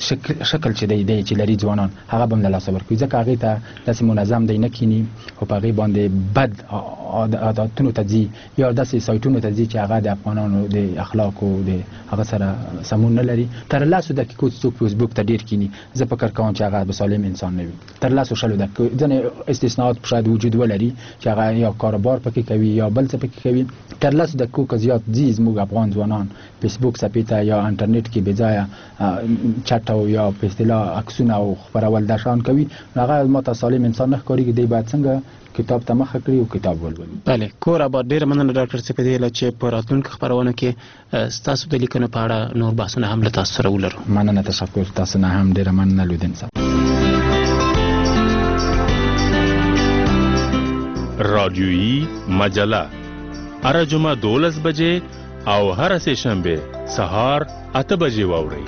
شکل چې دی چې لري ځوانان هغه به هم له لاسه ورکوي، ځکه هغې ته داسې منظم دی نه کیني او په هغې باندې بد عادتونو ته ځي یا داسې سایټونو ته ځي چې هغه د افغانانو د اخلاقو د هغه سره سمون نه لري. تر لسو دقیقو څوک فیسبوک ته ډېر کیني، زه فکر کوم چې هغه به سالم انسان نه وي. تر لسو شلو دقیقو ځینې استثناءات شاید وجود ولري چې هغه یا کاروبار پکې کوي یا بل څه پکې کوي. تر لسو دقیقو که زیات ځي زموږ افغان ځوانان فیسبوک صفحې ته یا انټرنیټ کې بې ځایه چټ او یا په اصطلاح عکسونه او خپرول دا شان کوي، هغه ماته سالم انسان نه ښکارېږي. دی باید څنګه کتاب ته مخه کړي او کتاب ولولي. بله کور آباد، ډېره مننه ډاکټر صاحب په دې هیله چې په راتلونکو خپرونو کې ستاسو د لیکنو په اړه نور بحثونه هم له تاسو سره ولرو. مننه، تشکر. تاسو نه هم ډېره مننه لودین صاحب. رادیویی مجله هر جمعه 12 بجې او هر سه شنبه سهار 8 بجې واورئ.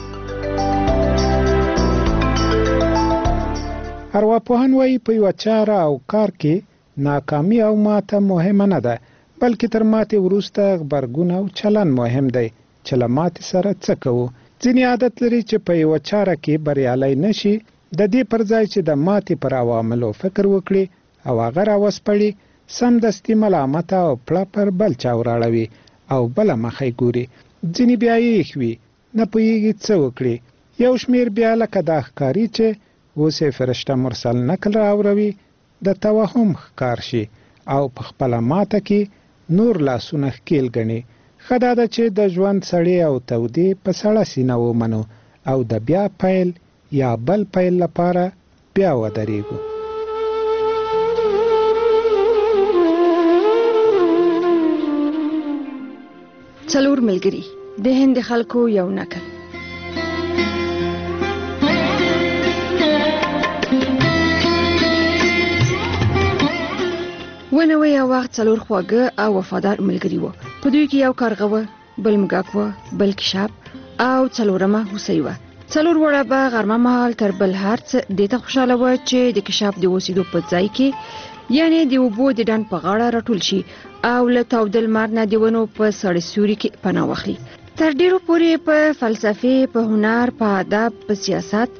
ارواپوهان وایي په یوه چاره او کار کې ناکامي او ماته مهمه نه ده، بلکې تر ماتې وروسته غبرګون او چلن مهم دی چې له ماتې سره څه کوو. ځینې عادت لري چې په یوه چاره کې بریالی نشي، د دې پر ځای چې د ماتې پر عواملو فکر وکړي او هغه راوسپړي، سمدستي ملامت او پړه پر بل چا وراړوي او بله مخه ګوري. ځینې بیا یې وي نه پوهېږي څه وکړي. یو شمېر بیا لکه دا ښکاري چې اوس یې فرشته مرسل نقل راوروي د توهم ښکار شي او په خپله ماته کې نور لاسونه ښکیل ګڼي. ښه دا ده چې د ژوند سړې او تودې په سړه سینه ومنو او د بیا پیل یا بل پیل لپاره بیا ودرېږو. څلور ملګري د هند خلکو یو نکل. ونوی یو وخت څلور خواږه او وفادار ملګري وو. په دوی کې یو کارغه وه، بل مږک وه، بل کشاب او څلورمه هوسۍ وه. څلور وړه به غرمه مهال تر بل هر څه دې ته خوشحاله وه چې د کشاب د اوسېدو په ځای کې یعنې د اوبو د ډنډ په غاړه راټول شي او له تاوده لمر نه د ونو په سړې سیوري کې پناه واخلي. تر ډېرو پورې په فلسفې، په هنر، په ادب، په سیاست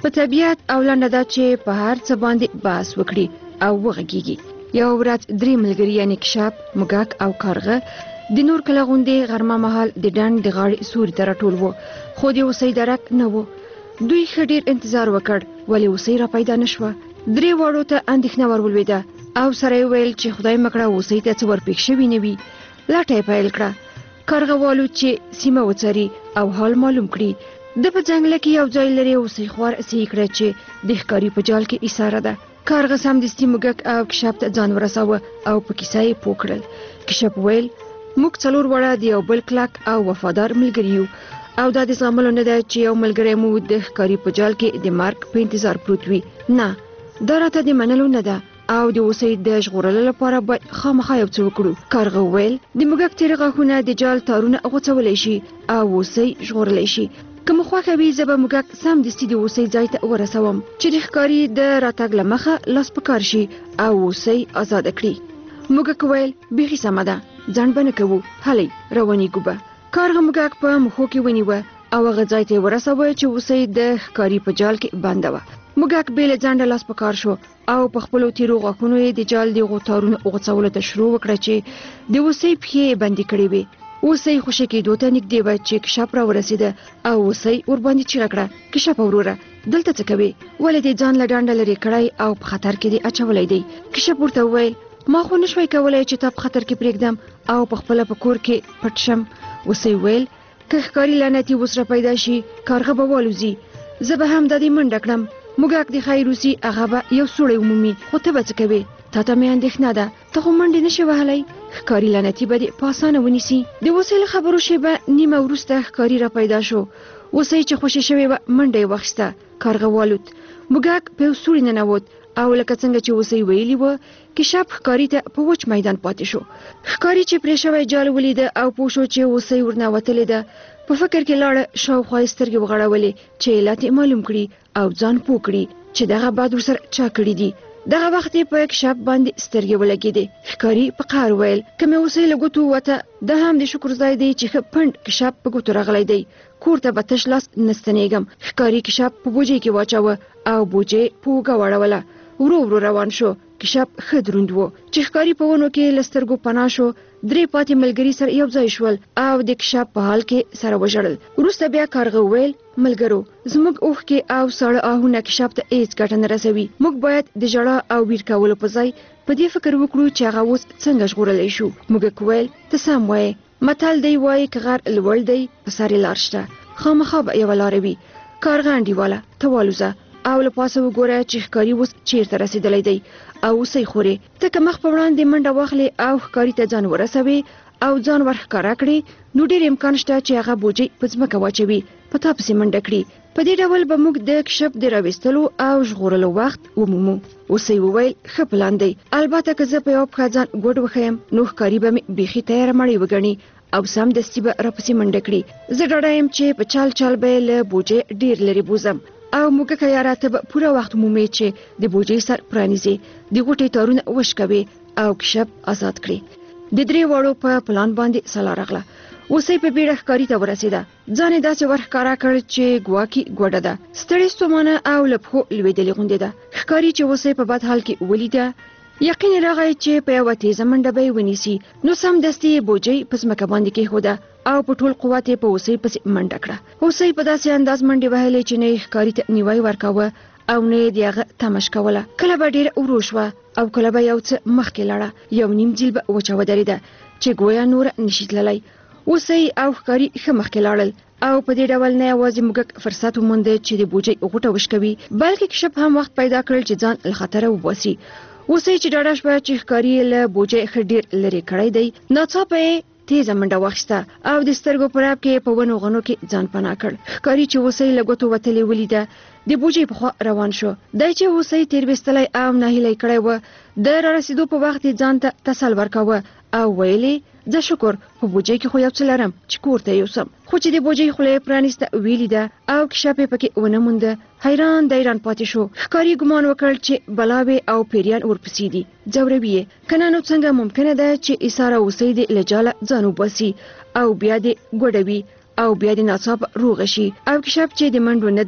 په طبیعت او لنډه ده چې په هر څه باندې بحث وکړي او وغږیږي. یو ورځ درې ملګري یعنی کشاب، موږک او کارغه د نور کله غوندې غرمه مهال د ډنډ د غاړې سوري ته راټول وو، خو د هوسۍ درک نه وو. دوی ښه ډیر انتظار وکړ ولې هوسۍ را پیدا نشوه. درې واړو ته اندېښنه ور ولوېده او سره یې ویل چې خدای مکړه هوسۍ ته څه ورپېښ شوي نه وي. لټه یې پیل کړه. کارغه والو چې سیمه وڅري او حال معلوم کړي. د په ځنګله کې یو ځای لري هوسۍ خوار صحیح کړه چې د ښکاري په جال کې ایساره ده. کارغه سمدستي موږک او کشاب ته ځان ورساوه او په کیسه یې پوه کړل. کشاب ویل موږ څلور واړه د یو بل کلک او وفادار ملګري یو او دا د زغملو نه ده چې یو ملګری مو د ښکاري په جال کې د مرګ په انتظار پروت وي. نه، دا راته د منلو نه ده او د هوسۍ د ژغورلو لپاره باید خامخا یو څه وکړو. کارغه وویل د موږک تیره غاښونه د جال تارونه غوڅولی شي او هوسۍ ژغورلی شي. که مو خوښه وي زه به موږک سمدستي د هوسۍ ځای ته ورسوم چې د ښکاري د راتګ له مخه لاس په کار شي او هوسۍ آزاده کړي. موږک وویل بیخي سمه ده، ځنډ به نه کوو، هلئ روانېږو به. کارغه موږک په مخو کې ونیوه او هغه ځای ته یې ورسوه چې هوسۍ د ښکاري په جال کې بنده وه. موږک بې له ځنډه لاس په کار شو او په خپلو تیرو غاښونو یې د جال د غوتارونو غوڅولو ته شروع وکړه چې د هوسۍ پښې یې بندې کړې وې. هوسۍ خوشې کېدو ته نږدې وه چې کشپ را ورسېده او هوسۍ ورباندې چیغه کړه کشپ وروره دلته څه کوې؟ ولې دې ځان له ډنډه لرې کړی او په خطر کې دې اچولی دی؟ کشپ ورته وویل ما خو نشوی کولی چې تا په خطر کې پرېږدم او په خپله په کور کې پټ شم. هوسۍ ویل که ښکاري لعنتي اوس را پیدا شي کارغه به والوځي، زه به هم د دې منډه کړم. موږک د خیر اوسي هغه به یو سوړی ومومي، خو ته به څه کوې؟ تا ته مې اندېښنه ده، ته خو منډې نشې وهلی، ښکاري لعنتي به دې په اسانه ونیسي. د هوسۍ له خبرو شیبه نیمه وروسته ښکاري را پیدا شو. هوسۍ چې خوشې شوې وه منډه یې واخیسته. کارغه والوت. موږک په یو سوړي ننوت او لکه څنګه چې هوسۍ ویلي وه کشپ ښکاري ته په وچ میدان پاتې شو. ښکاري چې پرې شوی جال ولیده او پوه شو چې هوسۍ ورنوتلې ده، په فکر کې لاړه، شاوخوا یې سترګې وغړولې چې علت یې معلوم کړي او ځان پوه کړي چې دغه باد ورسره چا کړي دي. دغه وخت یې په کشپ باندې سترګې ولګېدې. ښکاري په قهر ویل که مې هوسۍ له ګوتو ووته دا هم د شکر ځای دی چې ښه پنډ کشپ په ګوتو راغلی دی، کور ته به تش لاس نه ستنېږم. ښکاري کشپ په بوجۍ کې واچوه او بوجۍ په اوږه واړوله. ورو ورو روان شو. کشپ ښه دروند و چې ښکاري په ونو کې له سترګو پناه شو. درې پاتې ملګري سره یو ځای شول او د کشپ په حال کې سره وژړل. وروسته بیا کارغه وویل ملګرو زموږ اوښکې او ساړه آهونه کشپ ته هېڅ ګټه نه رسوي. موږ باید د ژړا او ویر کولو په ځای په دې فکر وکړو چې هغه اوس څنګه ژغورلی شو. موږک ویل ته سم وایې، متل دی وایي که غر لوړ دی په سر یې لار شته، خامخا به یوه لاره وي. کارغه انډیواله ته والوځه او له پاسه وګوره چې ښکاري اوس چیرته رسېدلی دی او هوسۍ خورې. ته که مخ په وړاندې منډه واخلې او ښکاري ته ځان ورسوې او ځان ورښکاره کړې نو ډېر امکان شته چې هغه بوجۍ په ځمکه واچوي، په تا پسې منډه کړي. په دې ډول به موږ د کشپ د راویستلو او ژغورلو وخت ومومو. هوسۍ وویل ښه پلان دی، البته که زه په یوه پښه ځان ګوډ وښیم نو ښکاري به مې بیخي تیاره مړی وګڼي او سمدستي به راپسې منډه کړي. زه ډاډه یم چې په چال چال به یې له بوجۍ ډېر لرې بوزم او موږکه یاره ته به پوره وخت مومې چې د بوجۍ سر پرانیزې، د غوټې تارونه وشکوې او کشپ آزاد کړې. د درې واړو په پلان باندې سلا راغله. هوسۍ په بیړه ښکاري ته ورسېده. ځان یې داسې ورښکاره کړ چې ګواکې ګوډه ده، ستړې ستومانه او له پښو لوېدلې غوندې ده. ښکاري چې هوسۍ په بد حال کې ولیده یقین راغی چې په یوه تیزه منډه به یې ونیسي، نو سمدستي یې بوجۍ په ځمکه باندې کېښوده او په ټول قوت یې په هوسۍ پسې منډه کړه. هوسۍ په داسې انداز منډې وهلې چې نه یې ښکاري ته نیوی ورکاوه او نه یې د هغه تمش کوله. کله به ډېره ورو شوه او کله به یو څه مخکې لاړه، یو نیم جیل به وچه ودرېده چې ګویا نوره نشي تللی. هوسۍ او ښکاري ښه مخکې لاړل او په دې ډول نه یوازې موږک فرصت ومونده چې د بوجۍ غوټه وشکوي بلکې کشپ هم وخت پیدا کړل چې ځان له خطره وباسي. هوسۍ چې ډاډه شوه چې ښکاري له بوجۍ ښه ډېر لرې کړی دی ناڅاپه یې تیزه منډه واخیسته او د سترګو په رپ کې په ونو غنو کې ځان پناه کړ. ښکاري چې هوسۍ له ګوتو وتلې ولیده د بوجۍ په خوا روان شو. دی چې هوسۍ تیر ویستلی او ناهیلی کړی و د رارسېدو په وخت یې ځان ته تسل ورکاوه او ویلې زه شکر په بوجۍ کې خو یو څه لرم چې کور ته یوسم. خو چې د بوجۍ خوله یې پرانیسته ویلیده او کشپ یې پکې ونه مونده. حیران دیران پاتې شو. ښکاري ګمان وکړ چې بلاوې او پیریان ورپسې دي، ځوروي یې. که نه نو څنګه ممکنه ده چې ایساره هوسۍ دې له جاله ځان وباسي او بیا دې ګوډوي او بیا دې ناڅاپه روغه شي او کشپ چې د منډو نه دی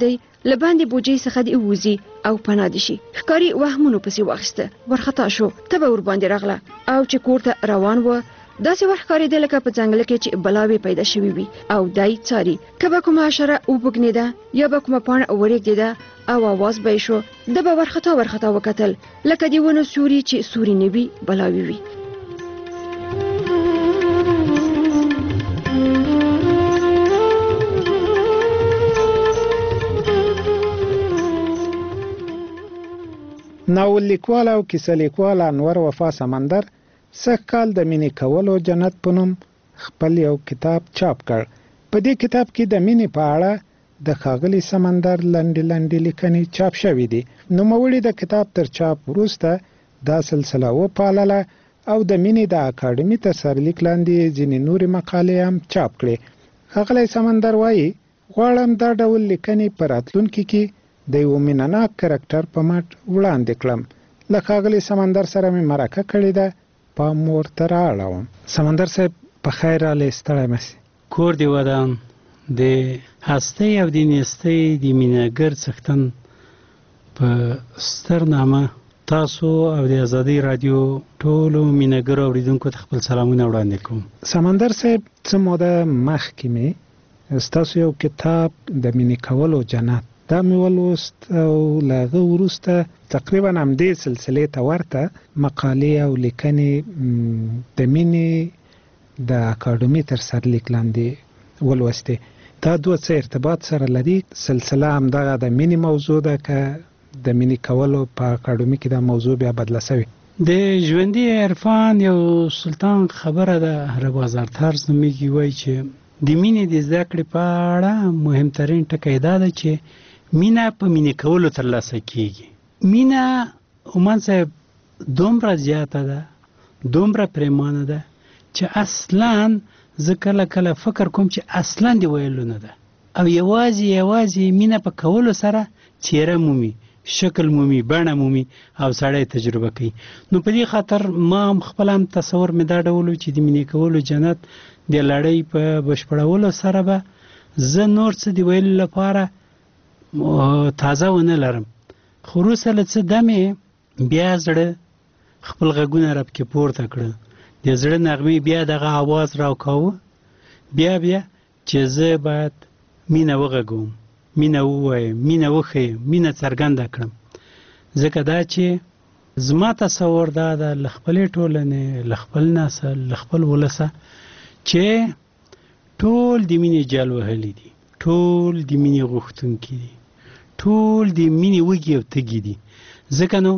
لباندې بوجي څخه دی ووزي او پناه دي شي. ښکاری وهمونو پسې واخیسته، ورخطا شو، تبه ور باندې راغله او چې کور ته روان و داسې ورښکارېده لکه په ځنګل کې چې بلاوې پیدا شوي وي او دای څاري که به کومه حشره وبګنېده یا به کومه پاڼه ورېږدېده او اواز به یې شو، ده به ورخطا وکتل لکه د ونو سیوري چې سوري نه وي بلاوې وي. ناول لیکوال او کیسه لیکوال انور وفا سمندر سږ کال د مینې کولو جنت په نوم خپل یو کتاب چاپ کړ. په دې کتاب کې د مینې په اړه د ښاغلي سمندر لنډې لیکنې چاپ شوې دي. نوموړي د کتاب تر چاپ وروسته دا سلسله وپالله او د مینې د اکاډمي تر سرلیک لاندې ځینې نورې مقالې هم چاپ کړې. ښاغلی سمندر وایي غواړم دا ډول لیکنې په راتلونکي کې د یو مینهناک کرکټر په مټ وړاندې کړم. له ښاغلي سمندر سره مې مرکه کړې ده، پام ورته رااړوم. سمندر صاحب په خیر راغلی، ستړی مه سې. کور دې ودان. د هستۍ او د نیستۍ د مینهګر څښتن په ستر نامه تاسو او د ازادۍ راډیو ټولو مینهګرو اورېدونکو ته خپل سلامونه وړاندې کوم. سمندر صاحب څه موده مخکې مې ستاسو یو کتاب د مینې کولو جنت دا مې ولوست او له هغه وروسته تقریبا همدې سلسلې ته ورته مقالې او لیکنې د مینې د اکاډمي تر سرلیک لاندې ولوستې. دا دوه څه ارتباط سره لري؟ سلسله همدغه د مینې موضوع ده که د مینې کولو په اکاډمي کې دا موضوع بیا بدله شوې؟ د ژوندي عرفان یو سلطان خبره ده، ربازار طرز نومیږي، وایي چې د مینې د زده کړې په اړه مهمترین ټکی دا ده چې مینه په مینې کولو ترلاسه کیږي. مینه عمان صاحب دومره زیاته ده، دومره پریمانه ده چې اصلا زه کله فکر کوم چې اصلا دی ویلو نه ده او یوازې مینه په کولو سره چیرې مومي، شکل مومي، بڼه مومي او سړی تجربه کوي. نو په دې خاطر ما هم خپل هم تصور مې دا ډول چې د مینې کولو جنت د لړۍ په بشپړولو سره به زه نور څه دی ویلو لپاره تازه ونه لرم. خو وروسته له څه دمې بیا زړه خپل غږونه را پکې پورته کړه، د زړه نغمې بیا دغه آواز راوکاوه، بیا چې زه باید مینه وغږوم، مینه ووایم، مینه وښیم، مینه څرګنده کړم. ځکه دا چې زما تصور دا ده له خپلې ټولنې، له خپل نسل، له خپل ولسه چې ټول د مینې جال وهلي دي، ټول د مینې غوښتونکي دي، ټول د مینې وږي او تږي دي. ځکه نو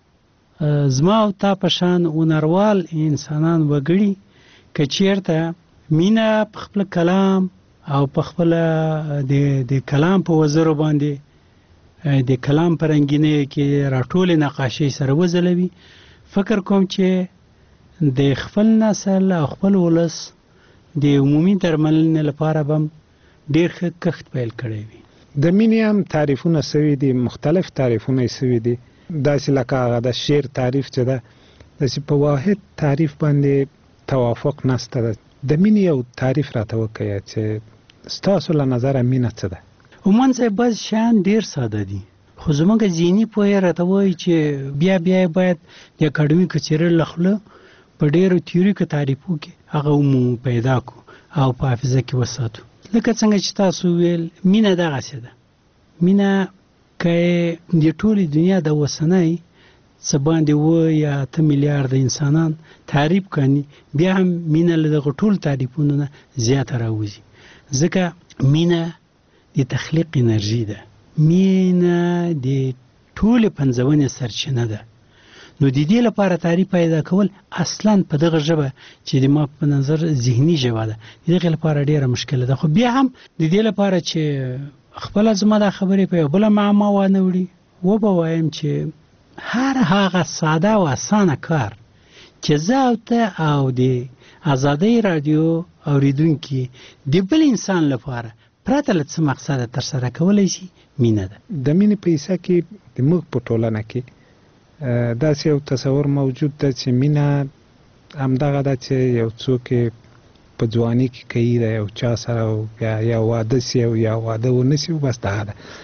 زما او تا په شان هنروال انسانان وګړي که چیرته مینه په خپل کلام او په خپل د کلام په وزرو باندې د کلام په رنګینۍ کې راټولې نقاشۍ سره وځلوي، فکر کوم چې د خپل نسل او خپل ولس د عمومي درملنې لپاره به ډېر ښه کښت پیل کړی وي. د مینې هم تعریفونه سوي دي، مختلف تعریفونه یې سوي دي، داسې لکه هغه د شعر تعریف چې ده داسې په واحد تعریف باندې توافق نشته ده. د مینې یو تعریف راته وکړئ چې ستاسو له نظره مینه څه ده؟ عمان صاحب بعض شیان ډېر ساده دي، خو زموږ ذهني پوهه راته وایي چې بیا باید د اکاډمیکو څیرې له خوله په ډېرو تیوریکو تعریفو کې هغه عموم پیدا کو او په حافظه کې وساتو. لکه څنګه چې تاسو ویل مینه دغسې ده. مینه که د ټولې دنیا د اوسنۍ څه باندې 7 یا 8 میلیارد انسانان تعریف کړي، بیا هم مینه له دغه ټول تعریفونو نه زیاته راوځي. ځکه مینه د تخلیق انرژي ده، مینه د ټولې پنځونې سرچینه ده. نو د دې لپاره تعریف پیدا کول اصلا په دغه ژبه چې د ما په نظر ذهني ژبه ده، دغه لپاره ډیره مشکله ده. خو بیا هم د دې لپاره چې خپل زما د خبرې په یو بل معما وانه وړي و به وایم چې هر هغه ساده او اسانه کار چې زه او ته او د ازادۍ راډیو اوریدونکي د بل انسان لپاره پرته له څه مقصده ترسره کولی شي مینه ده. د مینې په حصه کې د موږ په ټولنه کې داسې یو تصور موجود ده چې مینه همدغه ده چې یو څوک په ځواني کې کوي د یو چا سره یا واده سي او یا واده ونه سي، بس دغه ده.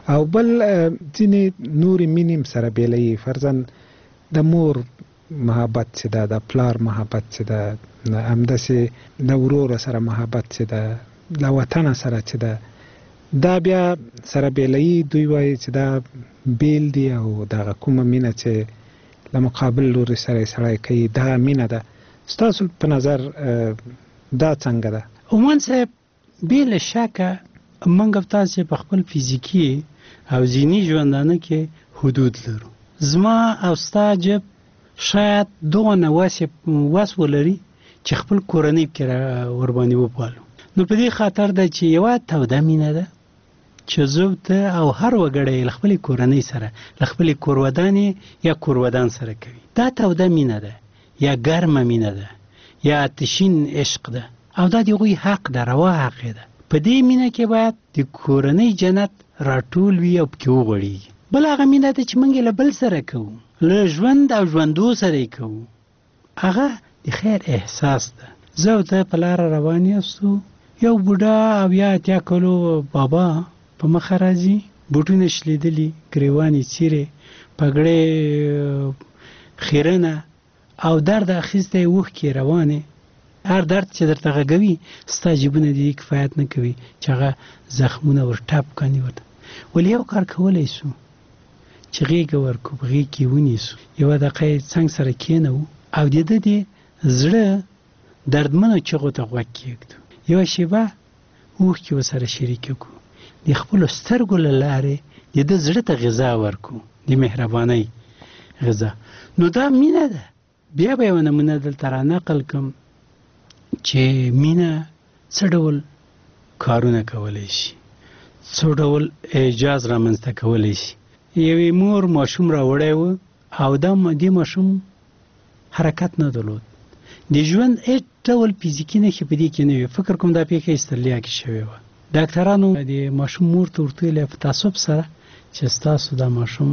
او بل ځینې نورې مینې سره بیلوي، فرضاً د مور محبت چې ده، د پلار محبت چې ده، همداسې د ورور سره محبت چې ده، د وطن سره چې ده، دا بیا سره بیلوي. دوی وایي چې دا بیل دي او دغه کومه مینه چې له مقابل لوري سره سړی کوي دغه مینه ده. ستاسو په نظر دا څنګه ده؟ عمان صاحب بې له شکه موږ او تاسې په خپل فزیکي او ذهني ژوندانه کې حدود لرو. زما او ستا جب شاید دغه وس ولري چې خپل کورنۍ پکې ورباندې وپالو. نو په دې خاطر ده چې یوه توده مینه ده چې زه ته او هر وګړی له خپلې کورنۍ سره له خپلې کورودانې یا کورودان سره کوي. دا توده مینه ده یا ګرمه مینه ده یا آتشین عشق ده او دا د هغوی حق ده، روا حق ده. په دې مینه کې باید د کورنۍ جنت راټول وي او پکې وغوړېږي. بل هغه مینه ده چې موږ له بل سره کوو، له ژوند او ژوندو سره یې کوو، هغه د خیر احساس ده. زه او ته په لاره روان یاستو، یو بوډا او یا اتیا کلو بابا په مخه راځي، بوټونه شلیدلي، ګریوانې څیرې، پګړې خیرنه او درد اخیستی اوښکې روانې. هر درد چې درته غږوي ستا جیبونه د دې کفایت نه کوي چې هغه زخمونه ور ټاپ کړي ورته. ولې یو کار کولی سو چې غېږه ورکړو، په غېږ کې ونیسو، یوه دقیقه یې څنګ سره کېنوو او د ده د زړه دردمنو چغو ته غوږ کېږدو، یوه شېبه اوښکې ورسره شریکې کړو، د خپلو سترګو له لارې د ده زړه ته غذا ورکړو، د مهربانۍ غذا. نو دا مینه ده. بیا به یوه نمونه دلته رانقل کړم چې مینه څه ډول کارونه کولی شي، څه ډول اعجاز رامنځته کولی شي. یوې مور ماشوم راوړی و او دې ماشوم حرکت نه درلود، د ژوند هېڅ ډول فزیکي نښې په دې کې نه وي. فکر کوم دا پیښه استرالیا کې شوې وه. ډاکټرانو د ماشوم مور ته ورته ویلې په تعصب سره چې ستاسو دا ماشوم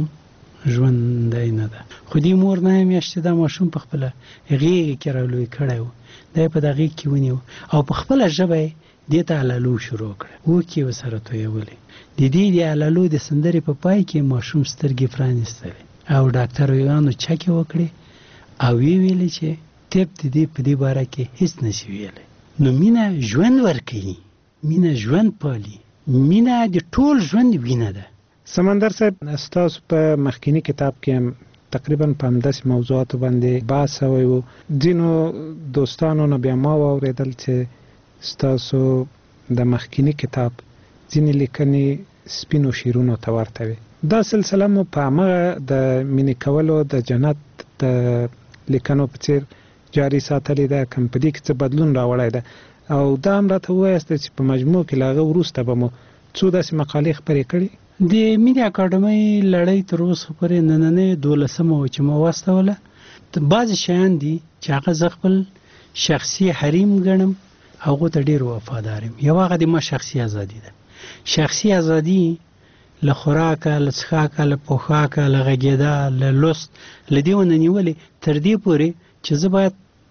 ژوندی نه ده. خو دې مور نه میاشتې دا ماشوم په خپله غېږې کې رالوی کړی و، دا یې په دا غېږ کې ونیو او په خپله ژبه یې دې ته علالو شروع کړه، اوښکې یې ورسره تویولې. د دې د علالو د سندرې په پای کې ماشوم سترګې پرانیستلې او ډاکټرویانو چکې وکړې او ویې ویلې چې طب د دې په دې باره کې هیڅ نشي ویلی. نو مینه ژوند ورکوي، مینه ژوند پالي، مینه د ټول ژوند وینه ده. سمندر صاحب، ستاسو په مخکینی کتاب کې هم تقریبا په همداسې موضوعاتو باندې بحث شوی و. ځینو دوستانو نه بیا ما واورېدل چې ستاسو د مخکینی کتاب ځینې لیکنې سپینو شیرونو ته ورته وي. دا سلسله مو په همغه د مینې کولو د جنت د لیکنو په څېر جاري ساتلې ده، که په دې کې څه بدلون راوړی ده؟ او دا هم راته ووایاست چې په مجموع کې له هغه وروسته به مو څو داسې مقالې خپرې کړي؟ د مینې اکاډمۍ لړۍ تر اوسه پورې نننۍ 12مه وه چې ما واستوله. بعضې شیان دي چې هغه زه خپل شخصي حریم ګڼم، هغو ته ډېر وفادار یم. یو هغه د ما شخصي ازادي ده. شخصي ازادي له خوراکه، له څښاکه، له پوښاکه، له غږېدا، له لوست، له دې ونه نیولې تر دې پورې چې زه باید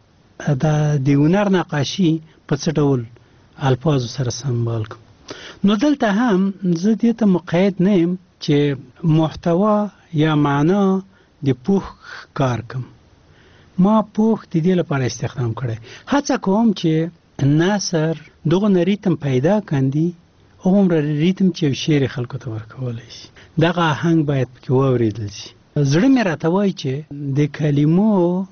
د هنر نقاشي په څه ډول الفاظو سره سمبال کړم. نو دلته هم زه دې ته مقید نه یم چې محتوا یا معنا د پوښ کار کم. ما پوښ د دې لپاره استخدام کړی. هڅه کوم چې نثر دغه ریتم پیدا کاندي، عمر ریتم چې شعر خلکو ته ورکولی شي، دغه آهنګ باید پکې واورېدل شي. زړه مې راته وایي چې د کلمو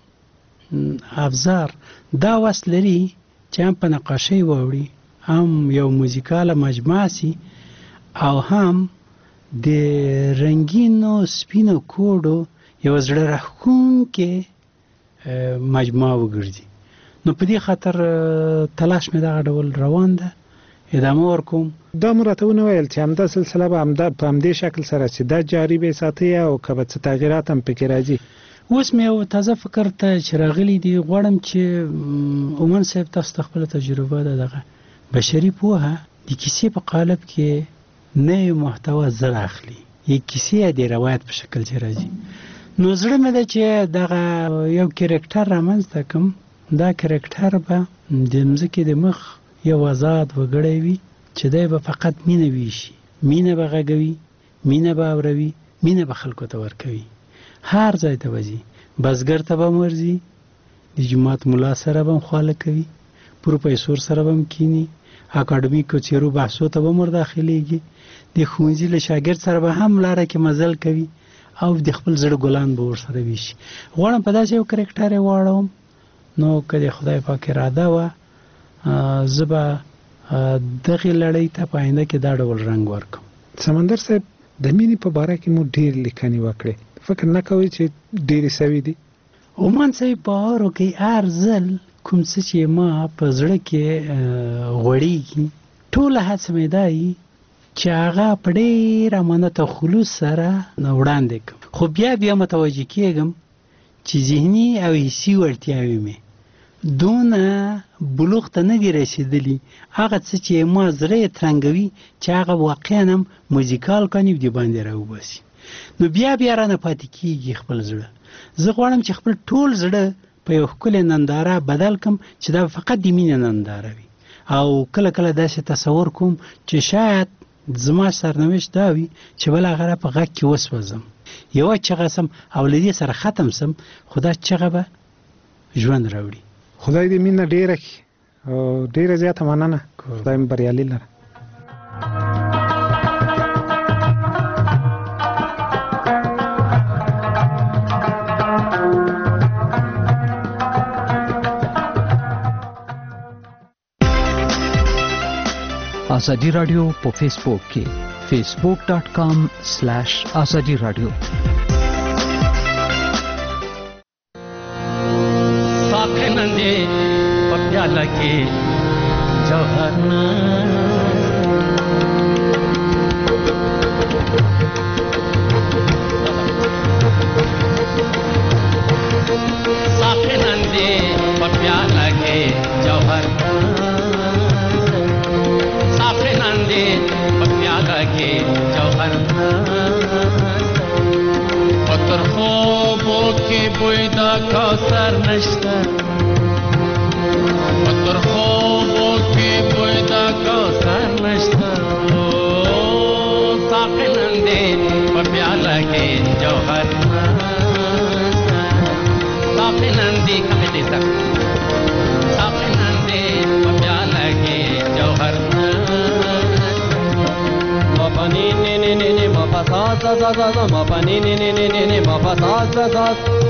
افزار دا وس لري چې هم په نقاشۍ واوړي، هم یو موزیکاله مجموعه سي او هم د رنګینو سپینو کوډو یو زړه راښکونکې مجموعه وګرځي. نو په دې خاطر تلاش مې دغه ډول روان ده، ادامه ورکوم. دا مو راته ونه ویل چې همدا سلسله به په همدې شکل سره چې دا جاري به ساتئ او که به څه تغییرات هم پکې راځي؟ اوس مې یو تازه فکر ته چې راغلی دی، غواړم چې عمان صاحب تاسو ته خپله تجربه ده دغه بشري پوهه د کیسې په قالب کې نوې محتوا زر اخلي، یې کیسې د روایت په شکل چې راځي. نو زړه مې ده چې دغه یو کرکټر رامنځته کړم. دا کرکټر به د مځکې د مخ یو آزاد وګړی وي چې دی به فقط مینه ویشي، مینه به غږوي، مینه به اوروي، مینه به خلکو ته ورکوي، هر ځای ته به ځي، بزګر ته به هم ورځي، د جومات ملا سره به هم خواله کوي، پروفیسور سره به هم کینی، اکاډمیکو څیرو بحثو ته به هم ورداخلیږي، د ښوونځي له شاګرد سره به هم لاره کې مزل کوي او د خپل زړه ګلان به ورسره ویشي. غواړم په داسې یو کرکټر یې واړوم، نو که د خدای پاک اراده وه زه به دغې لړۍ ته په آینده کې دا ډول رنګ ورکړم. سمندر صاحب، د مینې په باره کې مو ډېر لیکنې وکړې، فکر نه کوئ چې ډېرې سوي دي؟ عمان صاحب باور وکړئ، هر ځل کوم څه چې ما په زړه کې غوړېږي ټوله هڅه مې دا وي چې هغه په ډېر امانت او خلوص سره وړاندې کړم، خو بیا متوجه کېږم چې ذهني او حسي وړتیاوې مې دونه بلوغ ته نه دي رسېدلي، هغه څه چې ما زړه یې ترنګوي چې هغه واقعا هم موزیکال کاني د باندې راوباسي، نو بیا رانه پاتې کېږي خپل زړه. زه غواړم چې خپل ټول زړه په یو ښکلې ننداره بدل کړم چې دا فقط د مینې ننداره وي، او کله داسې تصور کوم چې شاید زما سرنوشت دا وي چې بالاخره په غږ کې وسوځم، یوه چغه سم او له دې سره ختم سم، خو دا چغه به ژوند راوړي. خدای دې مینه ډېره کړي او ډېره زیاته مننه، خدای مو بریالي لره. آزادی رادیو په فیسبوک کې facebook.com/azadi radio. साथे नंदे पप्याला के जवाना साथे नंदे पप्याला के जवाना साथे नंदे पप्याला के जवाना पत्थर خوبو کې بوی دا کوثر نشته، پتر خوبو کې بوی دا کوثر نشته، ساقي نندې په پیاله کې جوهر نشته، ساقي نندې کمې دې ساقي نندې په پیاله کې جوهر نشته، ما ني ني ني ني ما پسا سا سا ما پني ني ني ني ني ما پسا سا سا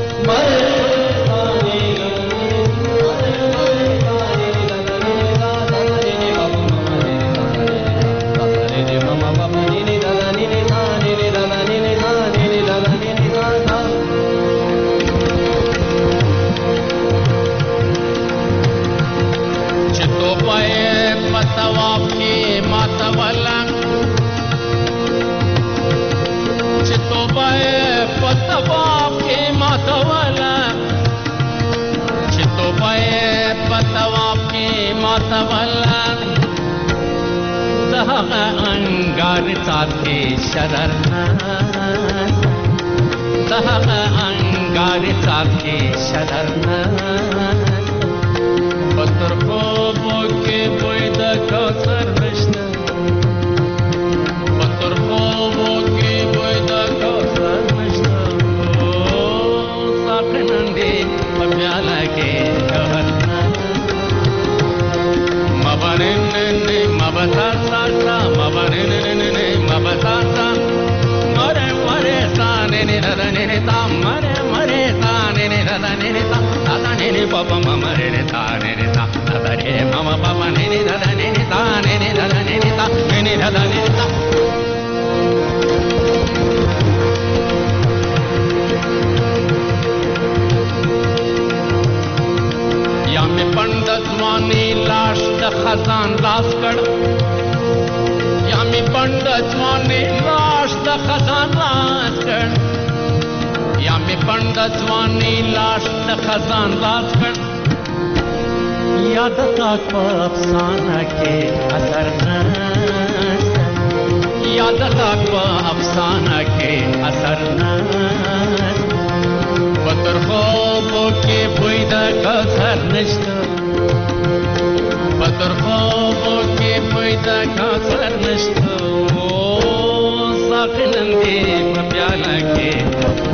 چتو پائے پتواب کی ماتولا چتو پائے پتواب کی ماتولا چتو پائے پتواب کی ماتولا دہغ انگار ساتھی شررنا دہغ انگار ساتھی شررنا پتر خوبو کے بوی دا کوثر نشته، پتر خوبو کے بوی دا کوثر نشته، ساقي نندې په پیاله کې جوهر مبنننې مبتا ساتا مبنننې مبتا سا مره مره سانې نرنې تا مره مره سانې نرنې تا ننې پاپا مره نې Dadare mama papa nene dada nene ta nene dada nene ta nene dada nene ta या में पंडित वानी लाश द खजान लाश कर या में पंडित वानी लाश द खजान लाश कर या में पंडित वानी लाश द खजान लाश कर याद तक अफसाना के असर नशता, याद तक अफसाना के असर नशता, पत्थर خوبو के बुई दा कोثर नशता, पत्थर خوبو के बुई दा कोثर नशता, ساقي نن دې په پیاله کې